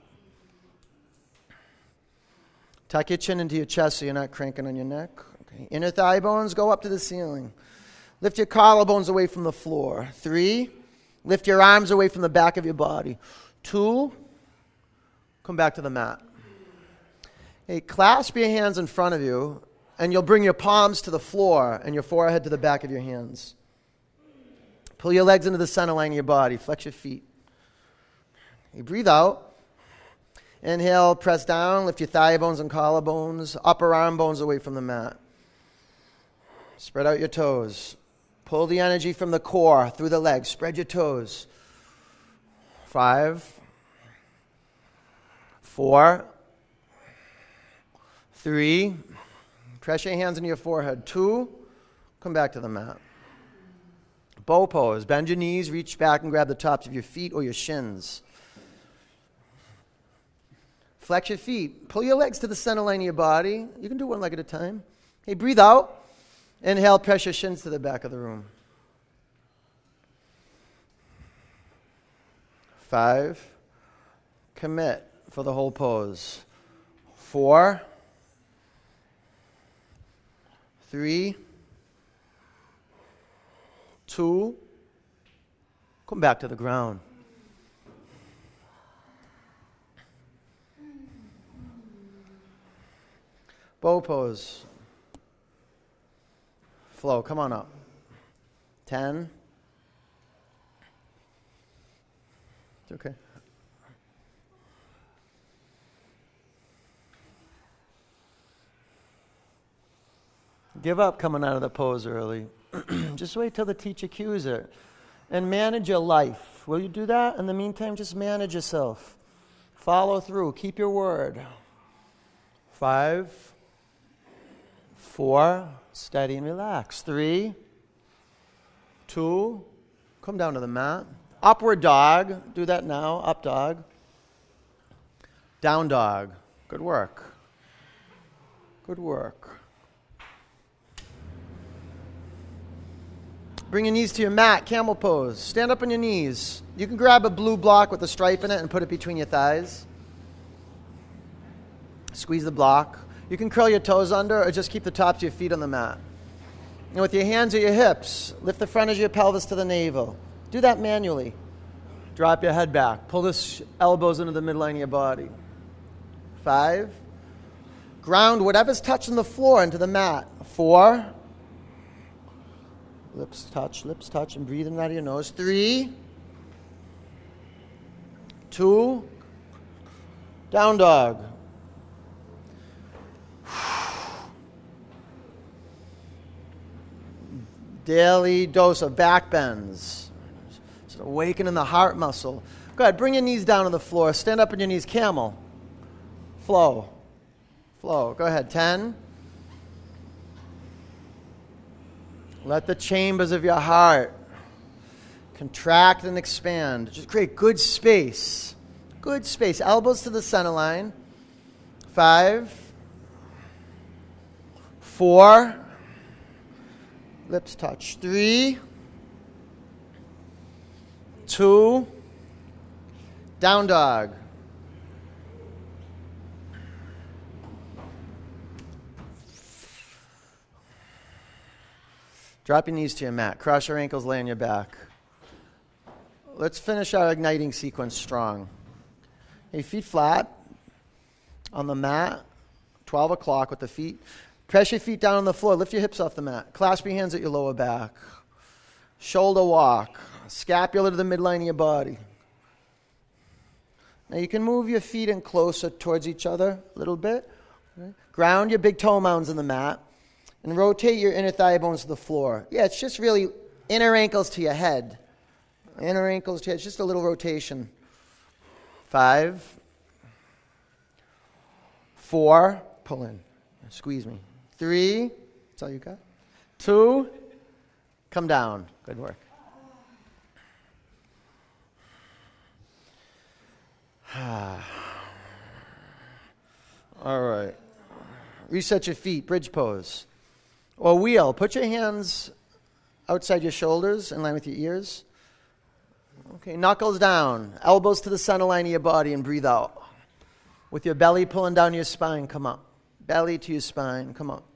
Tuck your chin into your chest so you're not cranking on your neck. Okay. Inner thigh bones go up to the ceiling. Lift your collarbones away from the floor. Three, lift your arms away from the back of your body. Two, come back to the mat. Hey, clasp your hands in front of you, and you'll bring your palms to the floor and your forehead to the back of your hands. Pull your legs into the center line of your body. Flex your feet. You breathe out. Inhale, press down. Lift your thigh bones and collarbones. Upper arm bones away from the mat. Spread out your toes. Pull the energy from the core through the legs. Spread your toes. Five. Four. Three. Press your hands into your forehead. Two. Come back to the mat. Bow pose. Bend your knees. Reach back and grab the tops of your feet or your shins. Flex your feet. Pull your legs to the center line of your body. You can do one leg at a time. Hey, breathe out. Inhale, press your shins to the back of the room. Five. Commit for the whole pose. Four. Three. Two. Come back to the ground. Bow pose. Flow, come on up. Ten. It's okay. Give up coming out of the pose early. Just wait till the teacher cues it. And manage your life. Will you do that? In the meantime, just manage yourself. Follow through. Keep your word. Five. Four. Steady and relax. Three, two, come down to the mat. Upward dog. Do that now. Up dog. Down dog. Good work. Good work. Bring your knees to your mat. Camel pose. Stand up on your knees. You can grab a blue block with a stripe in it and put it between your thighs. Squeeze the block. You can curl your toes under or just keep the tops of your feet on the mat. And with your hands at your hips, lift the front of your pelvis to the navel. Do that manually. Drop your head back. Pull the sh- elbows into the midline of your body. Five. Ground whatever's touching the floor into the mat. Four. Lips touch, lips touch, and breathing out of your nose. Three. Two. Down dog. Daily dose of back bends. Just awakening the heart muscle. Go ahead, bring your knees down to the floor. Stand up on your knees. Camel. Flow. Flow. Go ahead. Ten. Let the chambers of your heart contract and expand. Just create good space. Good space. Elbows to the center line. Five. Four. Lips touch. Three. Two. Down dog. Drop your knees to your mat. Cross your ankles, lay on your back. Let's finish our igniting sequence strong. Hey, feet flat on the mat. twelve o'clock with the feet. Press your feet down on the floor. Lift your hips off the mat. Clasp your hands at your lower back. Shoulder walk. Scapula to the midline of your body. Now you can move your feet in closer towards each other a little bit. Okay. Ground your big toe mounds in the mat. And rotate your inner thigh bones to the floor. Yeah, it's just really inner ankles to your head. Inner ankles to your head. It's just a little rotation. Five. Four. Pull in. Squeeze me. Three. That's all you got. Two. Come down. Good work. All right. Reset your feet. Bridge pose. Or wheel. Put your hands outside your shoulders in line with your ears. Okay, knuckles down. Elbows to the center line of your body and breathe out. With your belly pulling down your spine, come up. Belly to your spine, come up.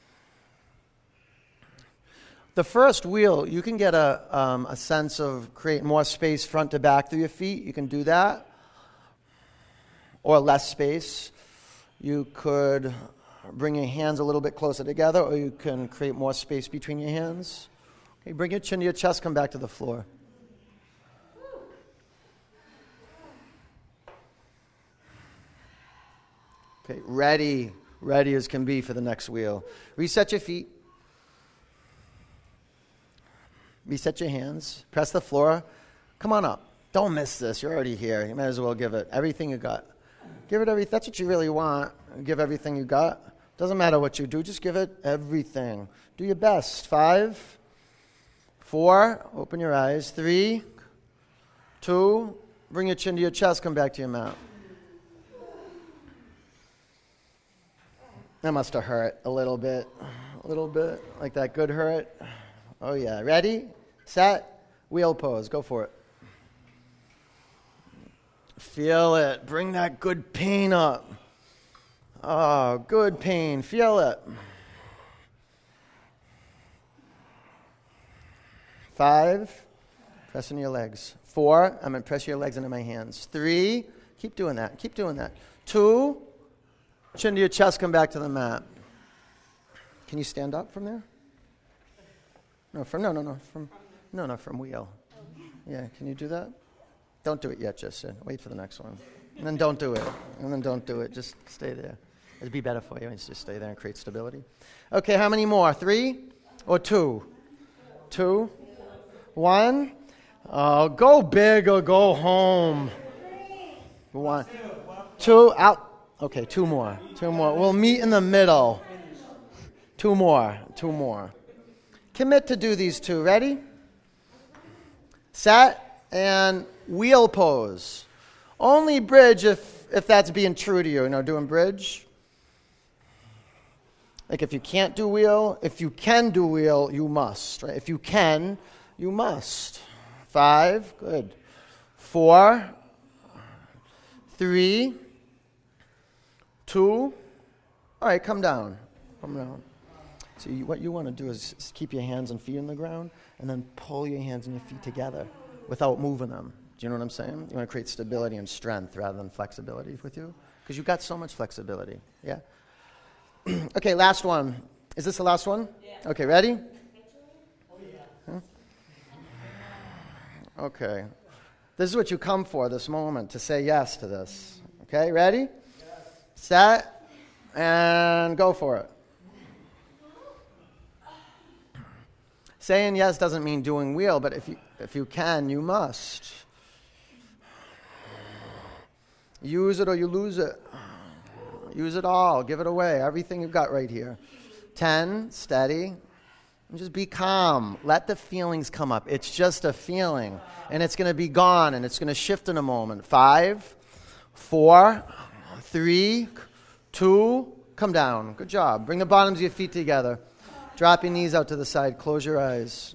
The first wheel, you can get a, um, a sense of creating more space front to back through your feet. You can do that. Or less space. You could bring your hands a little bit closer together, or you can create more space between your hands. Okay, bring your chin to your chest, come back to the floor. Okay, ready, ready as can be for the next wheel. Reset your feet. Reset your hands. Press the floor. Come on up. Don't miss this. You're already here. You might as well give it everything you got. Give it everything. That's what you really want. Give everything you got. Doesn't matter what you do. Just give it everything. Do your best. Five, four, open your eyes. Three, two, bring your chin to your chest. Come back to your mat. That must have hurt a little bit. A little bit. Like that good hurt. Oh, yeah. Ready? Set. Wheel pose. Go for it. Feel it. Bring that good pain up. Oh, good pain. Feel it. Five. Press into your legs. Four. I'm going to press your legs into my hands. Three. Keep doing that. Keep doing that. Two. Chin to your chest. Come back to the mat. Can you stand up from there? No, from no, no, no, from no, no, from wheel. Yeah, can you do that? Don't do it yet. Just uh, wait for the next one, and then don't do it, and then don't do it. Just stay there. It'd be better for you. Just stay there and create stability. Okay, how many more? Three or two? Two. One. Oh, go big or go home. One. Two. Out. Okay, two more. Two more. We'll meet in the middle. Two more. Two more. Commit to do these two. Ready? Set and wheel pose. Only bridge if, if that's being true to you. You know, doing bridge. Like if you can't do wheel, if you can do wheel, you must. Right? If you can, you must. Five. Good. Four. Three. Two. All right, come down. Come down. So you, what you want to do is, is keep your hands and feet on the ground and then pull your hands and your feet together without moving them. Do you know what I'm saying? You want to create stability and strength rather than flexibility with you because you've got so much flexibility. Yeah? Okay, last one. Is this the last one? Yeah. Okay, ready? Oh, yeah. Huh? Okay. This is what you come for, this moment, to say yes to this. Okay, ready? Yes. Set, and go for it. Saying yes doesn't mean doing wheel, but if you, if you can, you must. Use it or you lose it. Use it all. Give it away. Everything you've got right here. Ten, steady. And just be calm. Let the feelings come up. It's just a feeling. And it's going to be gone, and it's going to shift in a moment. Five, four, three, two, come down. Good job. Bring the bottoms of your feet together. Drop your knees out to the side. Close your eyes.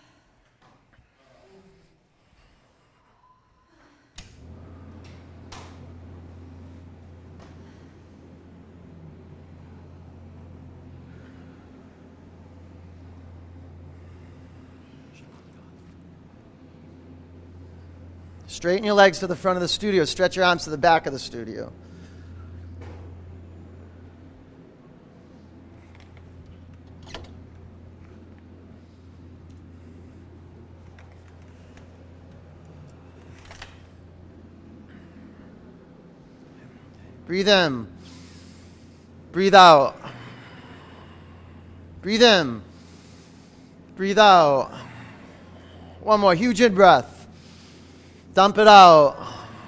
Straighten your legs to the front of the studio. Stretch your arms to the back of the studio. Breathe in. Breathe out. Breathe in. Breathe out. One more. Huge in breath. Dump it out.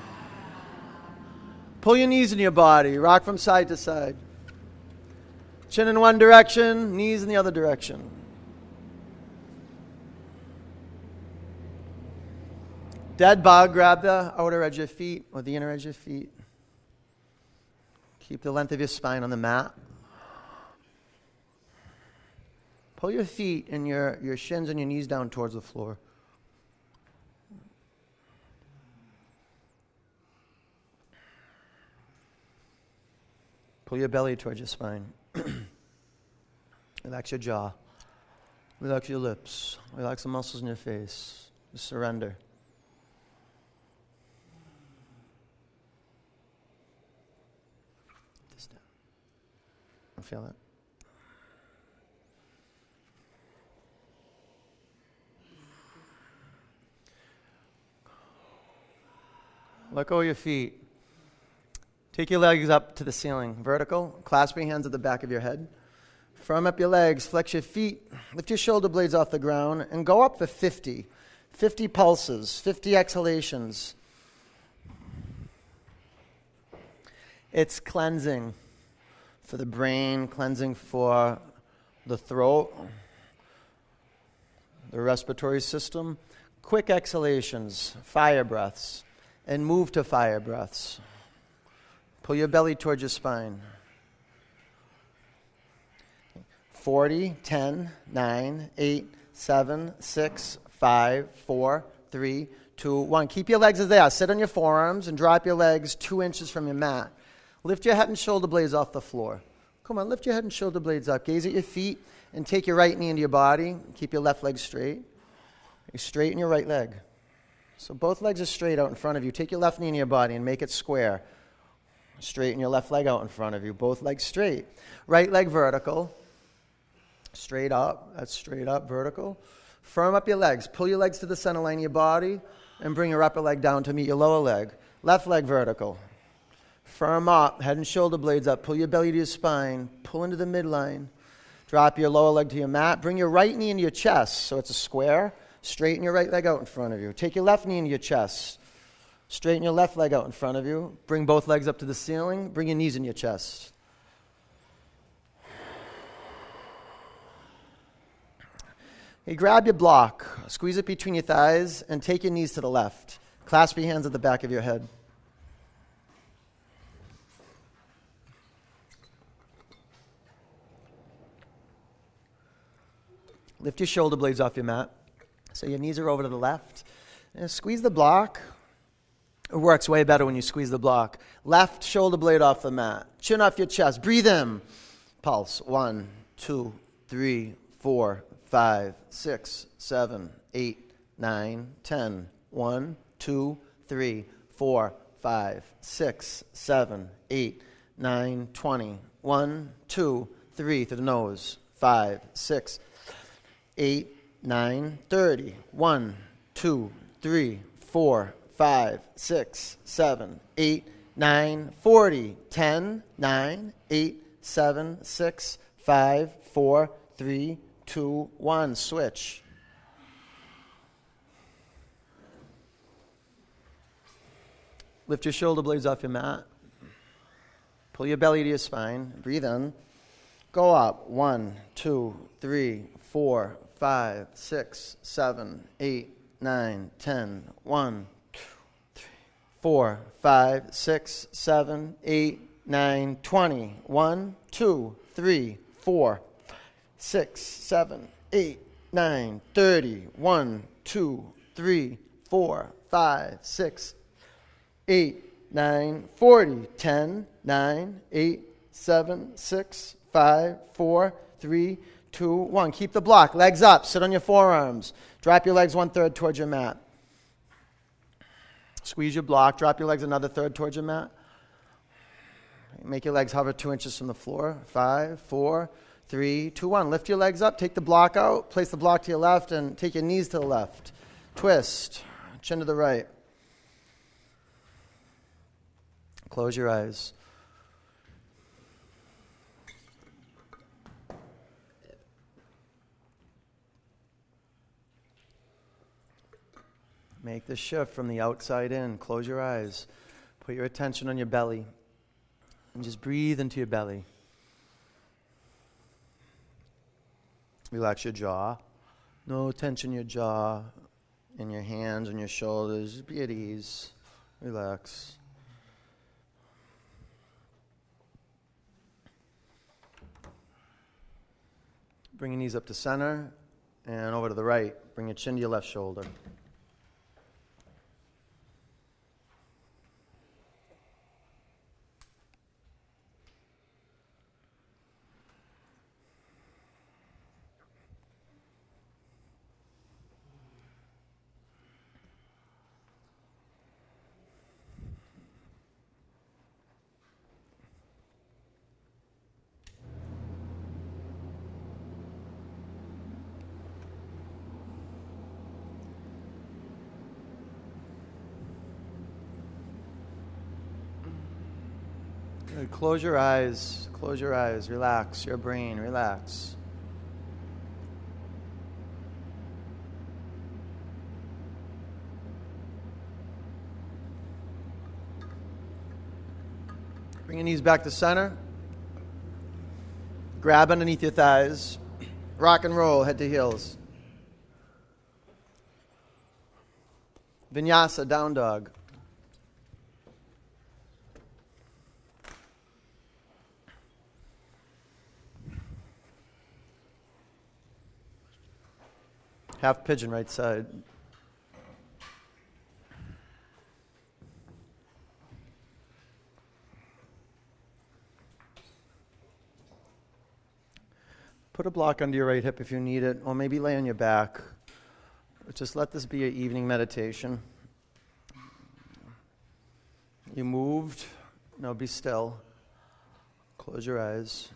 Pull your knees in your body. Rock from side to side. Chin in one direction, knees in the other direction. Dead bug, grab the outer edge of your feet or the inner edge of your feet. Keep the length of your spine on the mat. Pull your feet and your, your shins and your knees down towards the floor. Pull your belly towards your spine. Relax your jaw. Relax your lips. Relax the muscles in your face. Just surrender. Just down. I feel it. Let go of your feet. Take your legs up to the ceiling, vertical. Clasp your hands at the back of your head. Firm up your legs, flex your feet, lift your shoulder blades off the ground, and go up for fifty. fifty pulses, fifty exhalations. It's cleansing for the brain, cleansing for the throat, the respiratory system. Quick exhalations, fire breaths, and move to fire breaths. Pull your belly towards your spine. forty, ten, nine, eight, seven, six, five, four, three, two, one. Keep your legs as they are. Sit on your forearms and drop your legs two inches from your mat. Lift your head and shoulder blades off the floor. Come on, lift your head and shoulder blades up. Gaze at your feet and take your right knee into your body. Keep your left leg straight. You straighten your right leg. So both legs are straight out in front of you. Take your left knee into your body and make it square. Straighten your left leg out in front of you. Both legs straight. Right leg vertical. Straight up. That's straight up, vertical. Firm up your legs. Pull your legs to the center line of your body and bring your upper leg down to meet your lower leg. Left leg vertical. Firm up. Head and shoulder blades up. Pull your belly to your spine. Pull into the midline. Drop your lower leg to your mat. Bring your right knee into your chest so it's a square. Straighten your right leg out in front of you. Take your left knee into your chest. Straighten your left leg out in front of you. Bring both legs up to the ceiling. Bring your knees in your chest. Hey, grab your block. Squeeze it between your thighs and take your knees to the left. Clasp your hands at the back of your head. Lift your shoulder blades off your mat. So your knees are over to the left. And squeeze the block. It works way better when you squeeze the block. Left shoulder blade off the mat. Chin off your chest. Breathe in. Pulse. One, two, three, four, five, six, seven, eight, nine, ten. One, two, three, four, five, six, seven, eight, nine, twenty. One, two, three, through the nose. Five, six, eight, nine, thirty. One, two, three, four, five, six, seven, eight, nine, forty. Ten, nine, eight, seven, six, five, four, three, two, one. Switch. Lift your shoulder blades off your mat. Pull your belly to your spine. Breathe in. Go up. One, two, three, four, five, six, seven, eight, nine, ten. One, two, three, four, five, six, seven, eight, nine, twenty. One, two, three, four, six, seven, eight, nine, thirty. One, two, three, four, five, six, eight, nine, forty. Ten, nine, eight, seven, six, five, four, three, two, one. Keep the block. Legs up. Sit on your forearms. Drop your legs one third towards your mat. Squeeze your block. Drop your legs another third towards your mat. Make your legs hover two inches from the floor. Five, four, three, two, one. Lift your legs up. Take the block out. Place the block to your left and take your knees to the left. Twist. Chin to the right. Close your eyes. Make the shift from the outside in. Close your eyes. Put your attention on your belly. And just breathe into your belly. Relax your jaw. No tension in your jaw, in your hands, and your shoulders. Just be at ease. Relax. Bring your knees up to center and over to the right. Bring your chin to your left shoulder. Good. Close your eyes. Close your eyes. Relax your brain. Relax. Bring your knees back to center. Grab underneath your thighs. Rock and roll, head to heels. Vinyasa, down dog. Half pigeon, right side. Put a block under your right hip if you need it, or maybe lay on your back. Just let this be your evening meditation. You moved. Now be still. Close your eyes.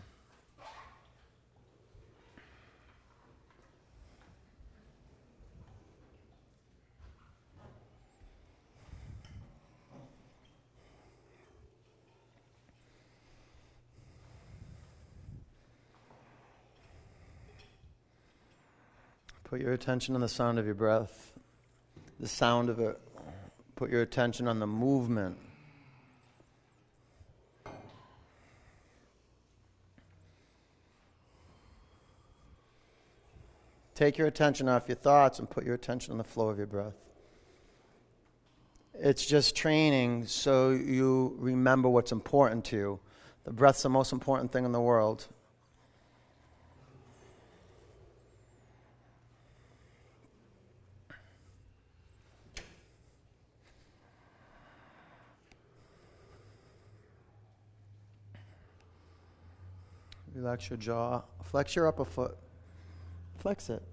Put your attention on the sound of your breath, the sound of it. Put your attention on the movement. Take your attention off your thoughts and put your attention on the flow of your breath. It's just training so you remember what's important to you. The breath's the most important thing in the world. Relax your jaw. Flex your upper foot. Flex it.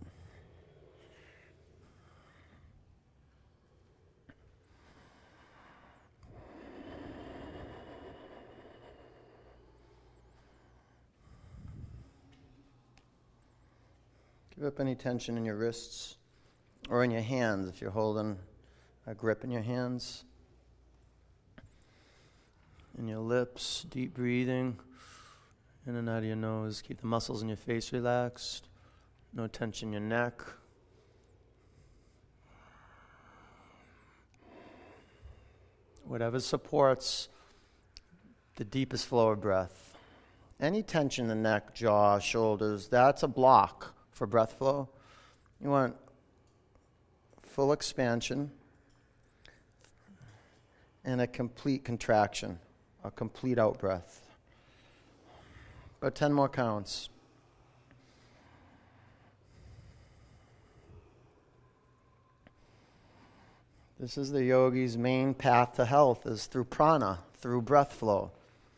Give up any tension in your wrists or in your hands if you're holding a grip in your hands. In your lips, deep breathing. In and out of your nose. Keep the muscles in your face relaxed. No tension in your neck. Whatever supports the deepest flow of breath. Any tension in the neck, jaw, shoulders, that's a block for breath flow. You want full expansion and a complete contraction, a complete out breath. About ten more counts. This is the yogi's main path to health, is through prana, through breath flow.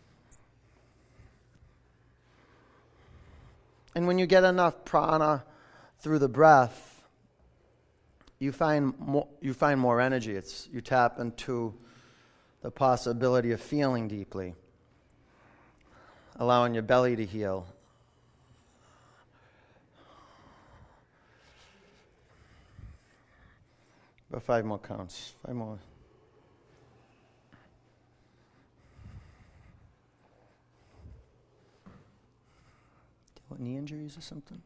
And when you get enough prana through the breath, you find more, you find more energy. It's, you tap into the possibility of feeling deeply. Allowing your belly to heal. About five more counts. Five more. Do you want knee injuries or something?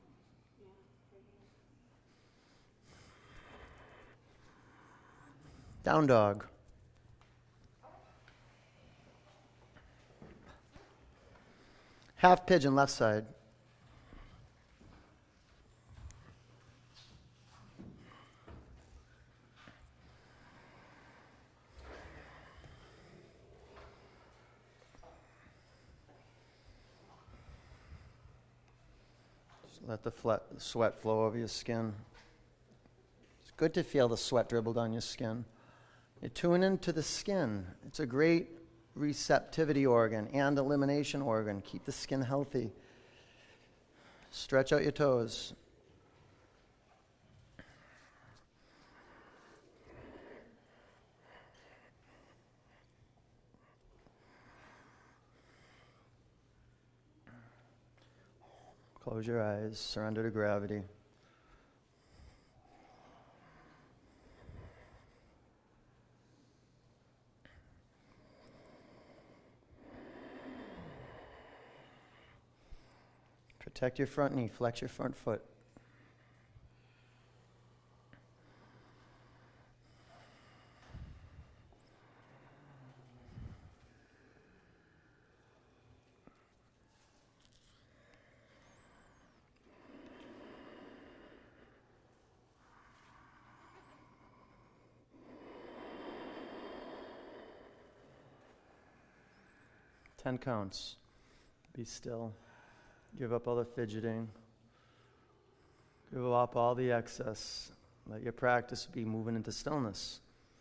Down dog. Half pigeon, left side. Just let the flat, sweat flow over your skin. It's good to feel the sweat dribble down your skin. You tune into the skin. It's a great receptivity organ and elimination organ. Keep the skin healthy. Stretch out your toes. Close your eyes. Surrender to gravity. Protect your front knee. Flex your front foot. Ten counts. Be still. Give up all the fidgeting. Give up all the excess. Let your practice be moving into stillness.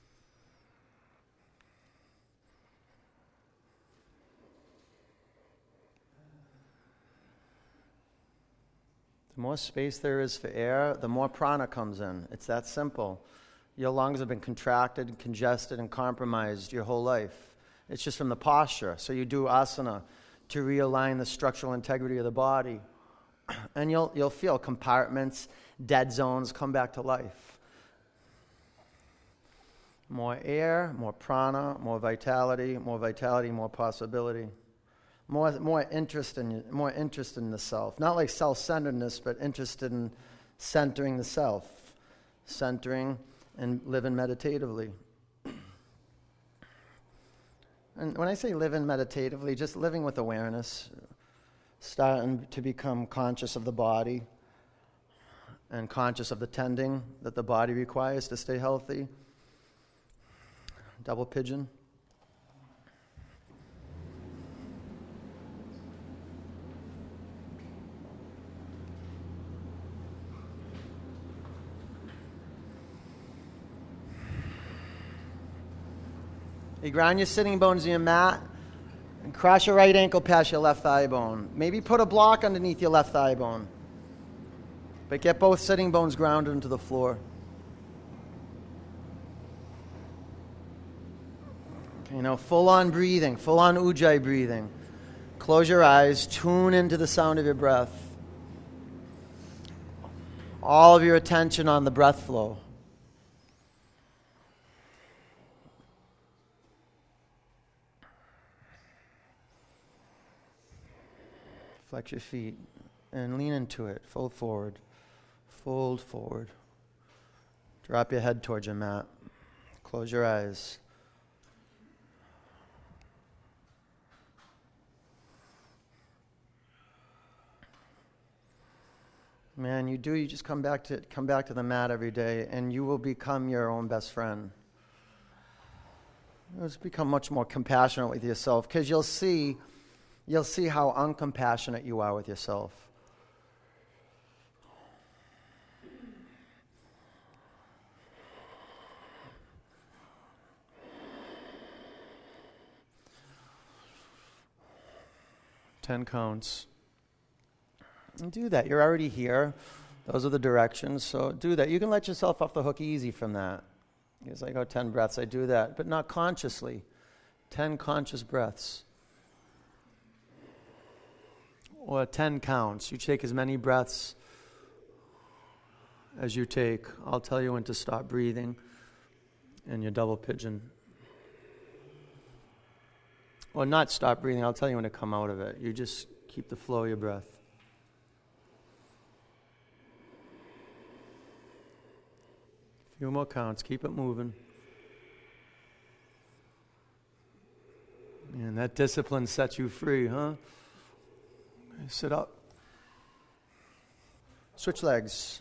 The more space there is for air, the more prana comes in. It's that simple. Your lungs have been contracted, congested, and compromised your whole life. It's just from the posture. So you do asana to realign the structural integrity of the body. And you'll you'll feel compartments, dead zones come back to life. More air, more prana, more vitality, more vitality, more possibility. More more interest in more interest in the self. Not like self-centeredness, but interested in centering the self. Centering and living meditatively. And when I say living meditatively, just living with awareness, starting to become conscious of the body and conscious of the tending that the body requires to stay healthy. Double pigeon. You ground your sitting bones in your mat and cross your right ankle past your left thigh bone. Maybe put a block underneath your left thigh bone. But get both sitting bones grounded into the floor. Okay, now full on breathing, full on ujjayi breathing. Close your eyes, tune into the sound of your breath. All of your attention on the breath flow. Flex your feet and lean into it. Fold forward. Fold forward. Drop your head towards your mat. Close your eyes. Man, you do, you just come back to come back to the mat every day and you will become your own best friend. You'll just become much more compassionate with yourself because you'll see You'll see how uncompassionate you are with yourself. Ten counts. And do that. You're already here. Those are the directions. So do that. You can let yourself off the hook easy from that. It's like, oh, ten breaths, I do that. But not consciously. Ten conscious breaths. Or ten counts. You take as many breaths as you take. I'll tell you when to stop breathing in your double pigeon. Or not stop breathing. I'll tell you when to come out of it. You just keep the flow of your breath. A few more counts. Keep it moving. Man, that discipline sets you free, huh? Okay, sit up. Switch legs.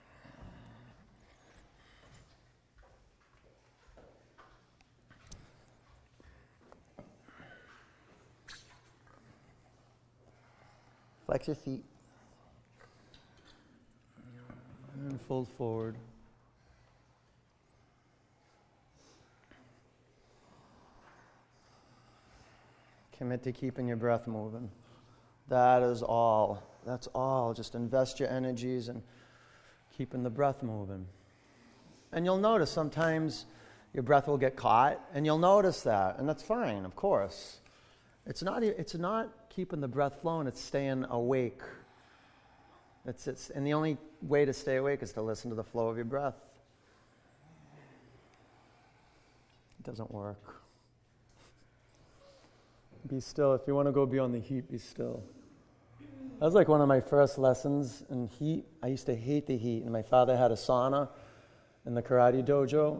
Flex your feet. And fold forward. Commit to keeping your breath moving. That is all. That's all. Just invest your energies in keeping the breath moving. And you'll notice sometimes your breath will get caught, and you'll notice that, and that's fine, of course. It's not, it's not keeping the breath flowing, it's staying awake. It's, it's, and the only way to stay awake is to listen to the flow of your breath. It doesn't work. Be still. If you want to go beyond the heat, be still. That was like one of my first lessons in heat. I used to hate the heat, and my father had a sauna in the karate dojo.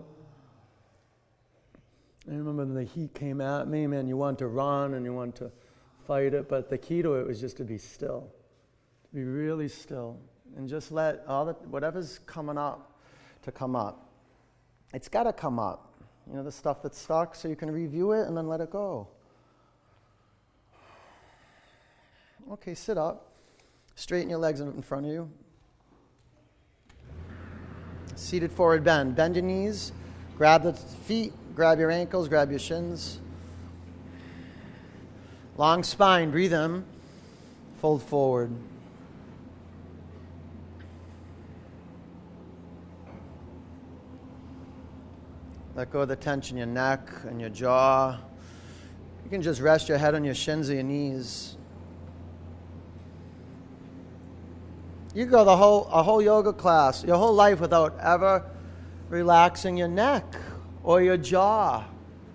I remember when the heat came at me, man, you want to run and you want to fight it, but the key to it was just to be still. To be really still. And just let all the, whatever's coming up to come up. It's got to come up. You know, the stuff that's stuck, so you can review it and then let it go. Okay, sit up. Straighten your legs in front of you. Seated forward bend. Bend your knees. Grab the feet. Grab your ankles. Grab your shins. Long spine. Breathe in. Fold forward. Let go of the tension in your neck and your jaw. You can just rest your head on your shins or your knees. You go the whole a whole yoga class, your whole life without ever relaxing your neck or your jaw.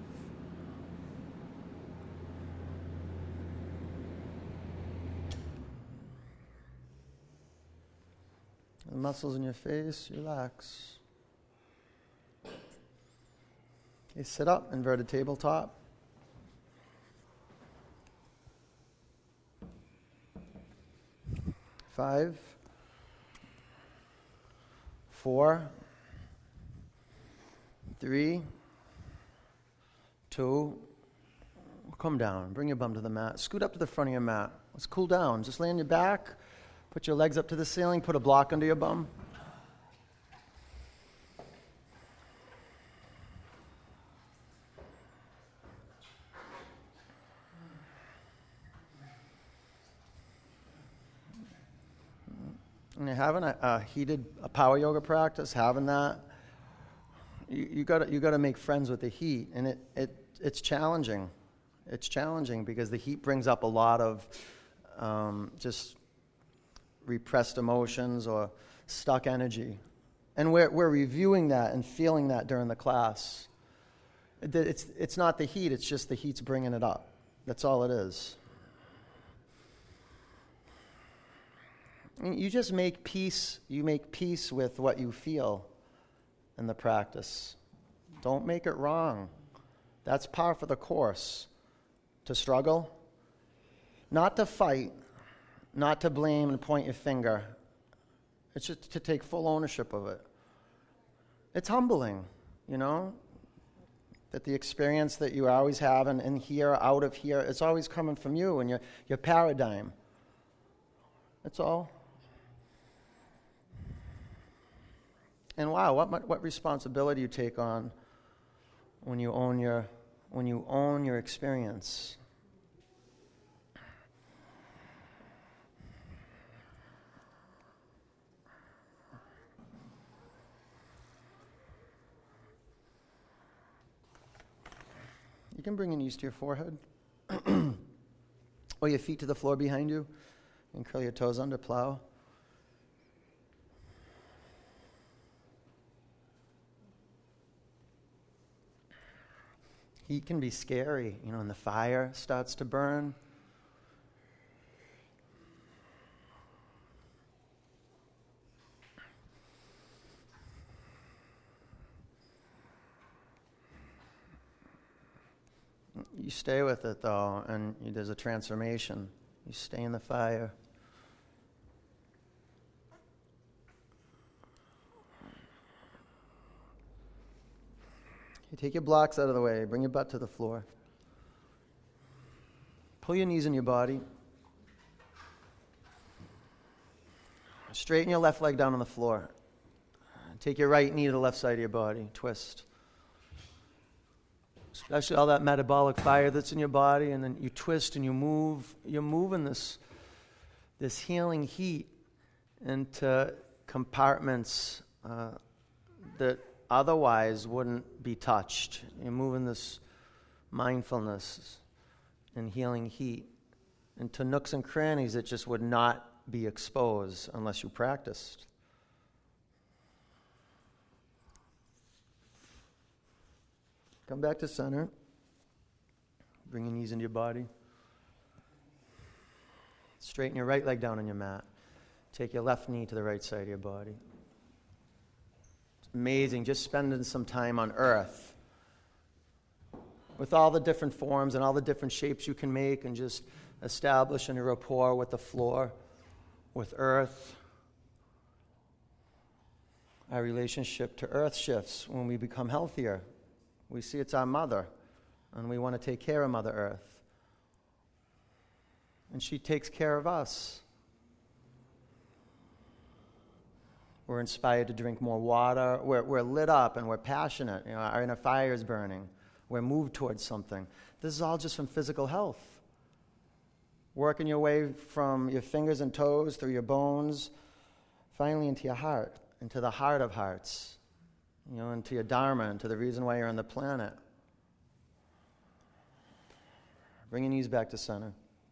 The muscles in your face, relax. Okay, sit up, inverted tabletop. Five. Four, three, two, come down. Bring your bum to the mat. Scoot up to the front of your mat. Let's cool down. Just lay on your back. Put your legs up to the ceiling. Put a block under your bum. And you're having a, a heated a power yoga practice, having that, you, you got you got to make friends with the heat, and it, it it's challenging. It's challenging because the heat brings up a lot of um, just repressed emotions or stuck energy, and we're we're reviewing that and feeling that during the class. It, it's it's not the heat; it's just the heat's bringing it up. That's all it is. You just make peace, you make peace with what you feel in the practice. Don't make it wrong. That's par for the course. To struggle, not to fight, not to blame and point your finger. It's just to take full ownership of it. It's humbling, you know, that the experience that you always have in, in here, out of here, it's always coming from you and your, your paradigm. That's all. And wow, what what responsibility you take on when you own your when you own your experience. You can bring your knees to your forehead, or your feet to the floor behind you, and curl your toes under, plow. Heat can be scary, you know, when the fire starts to burn. You stay with it, though, and you, there's a transformation. You stay in the fire. You take your blocks out of the way. Bring your butt to the floor. Pull your knees in your body. Straighten your left leg down on the floor. Take your right knee to the left side of your body. Twist. Especially all that metabolic fire that's in your body, and then you twist and you move. You're moving this, this healing heat into compartments uh, that otherwise wouldn't be touched. You're moving this mindfulness and healing heat into nooks and crannies that just would not be exposed unless you practiced. Come back to center. Bring your knees into your body. Straighten your right leg down on your mat. Take your left knee to the right side of your body. It's amazing just spending some time on earth with all the different forms and all the different shapes you can make, and just establishing a rapport with the floor, with earth. Our relationship to earth shifts when we become healthier. We see it's our mother, and we want to take care of Mother Earth. And she takes care of us. We're inspired to drink more water. We're, we're lit up and we're passionate. You know, our inner fire is burning. We're moved towards something. This is all just from physical health. Working your way from your fingers and toes through your bones, finally into your heart, into the heart of hearts. You know, into your dharma, into the reason why you're on the planet. Bring your knees back to center.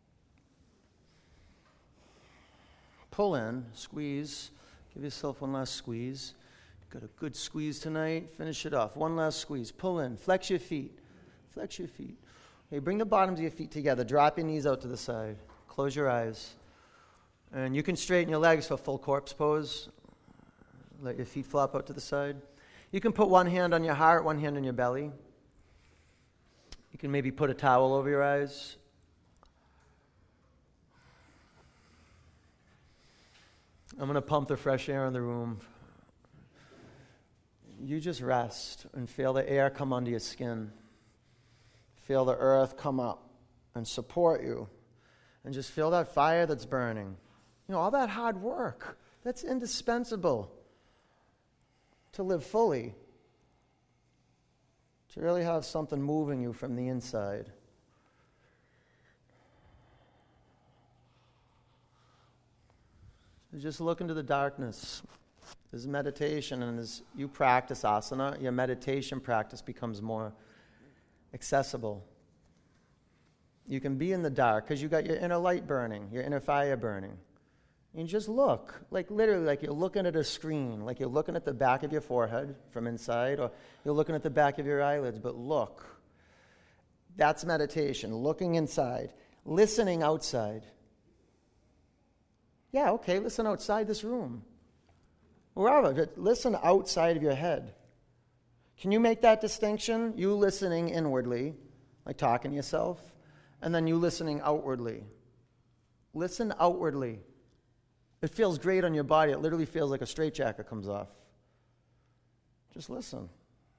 Pull in, squeeze. Give yourself one last squeeze. Got a good squeeze tonight. Finish it off. One last squeeze. Pull in. Flex your feet. Flex your feet. Okay, bring the bottoms of your feet together. Drop your knees out to the side. Close your eyes. And you can straighten your legs for full corpse pose. Let your feet flop out to the side. You can put one hand on your heart, one hand on your belly. You can maybe put a towel over your eyes. I'm going to pump the fresh air in the room. You just rest and feel the air come under your skin. Feel the earth come up and support you. And just feel that fire that's burning. You know, all that hard work, that's indispensable to live fully, to really have something moving you from the inside. So just look into the darkness. This is meditation, and as you practice asana, your meditation practice becomes more accessible. You can be in the dark because you got your inner light burning, your inner fire burning. And just look, like literally like you're looking at a screen, like you're looking at the back of your forehead from inside, or you're looking at the back of your eyelids, but look. That's meditation, looking inside, listening outside. Yeah, okay, listen outside this room. Wherever, but listen outside of your head. Can you make that distinction? You listening inwardly, like talking to yourself, and then you listening outwardly. Listen outwardly. It feels great on your body. It literally feels like a straitjacket comes off. Just listen.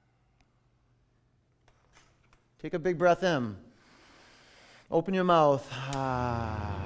Take a big breath in. Open your mouth. Ah.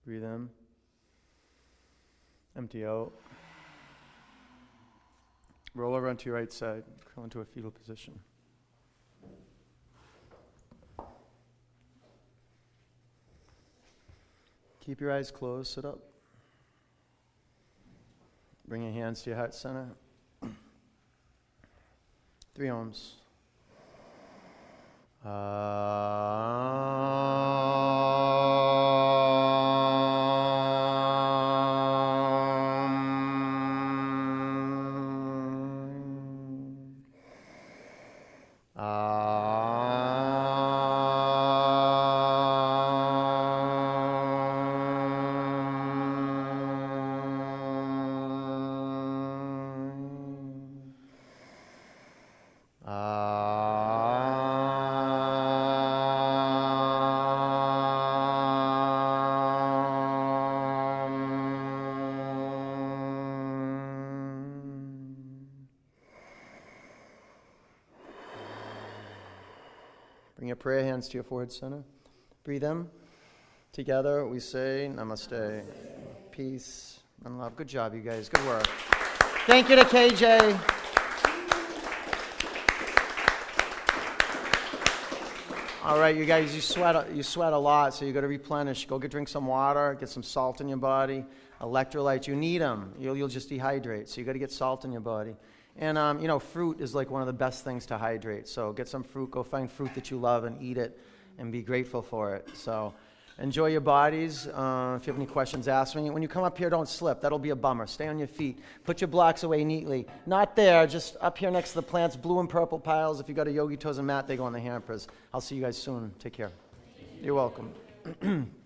Breathe in. Empty out. Roll over onto your right side. Curl into a fetal position. Keep your eyes closed. Sit up. Bring your hands to your heart center. Three ohms. Bring your prayer hands to your forehead center. Breathe in. Together we say namaste. Peace and love. Good job, you guys. Good work. Thank you to K J. All right, you guys, you sweat, you sweat a lot, so you got to replenish. Go get drink some water, get some salt in your body, electrolytes. You need them. You'll, you'll just dehydrate, so you got to get salt in your body. And, um, you know, fruit is like one of the best things to hydrate. So get some fruit. Go find fruit that you love and eat it and be grateful for it. So enjoy your bodies. Uh, if you have any questions, ask me. When you come up here, don't slip. That'll be a bummer. Stay on your feet. Put your blocks away neatly. Not there, just up here next to the plants, blue and purple piles. If you got a yogi toes and mat, they go on the hampers. I'll see you guys soon. Take care. You're welcome.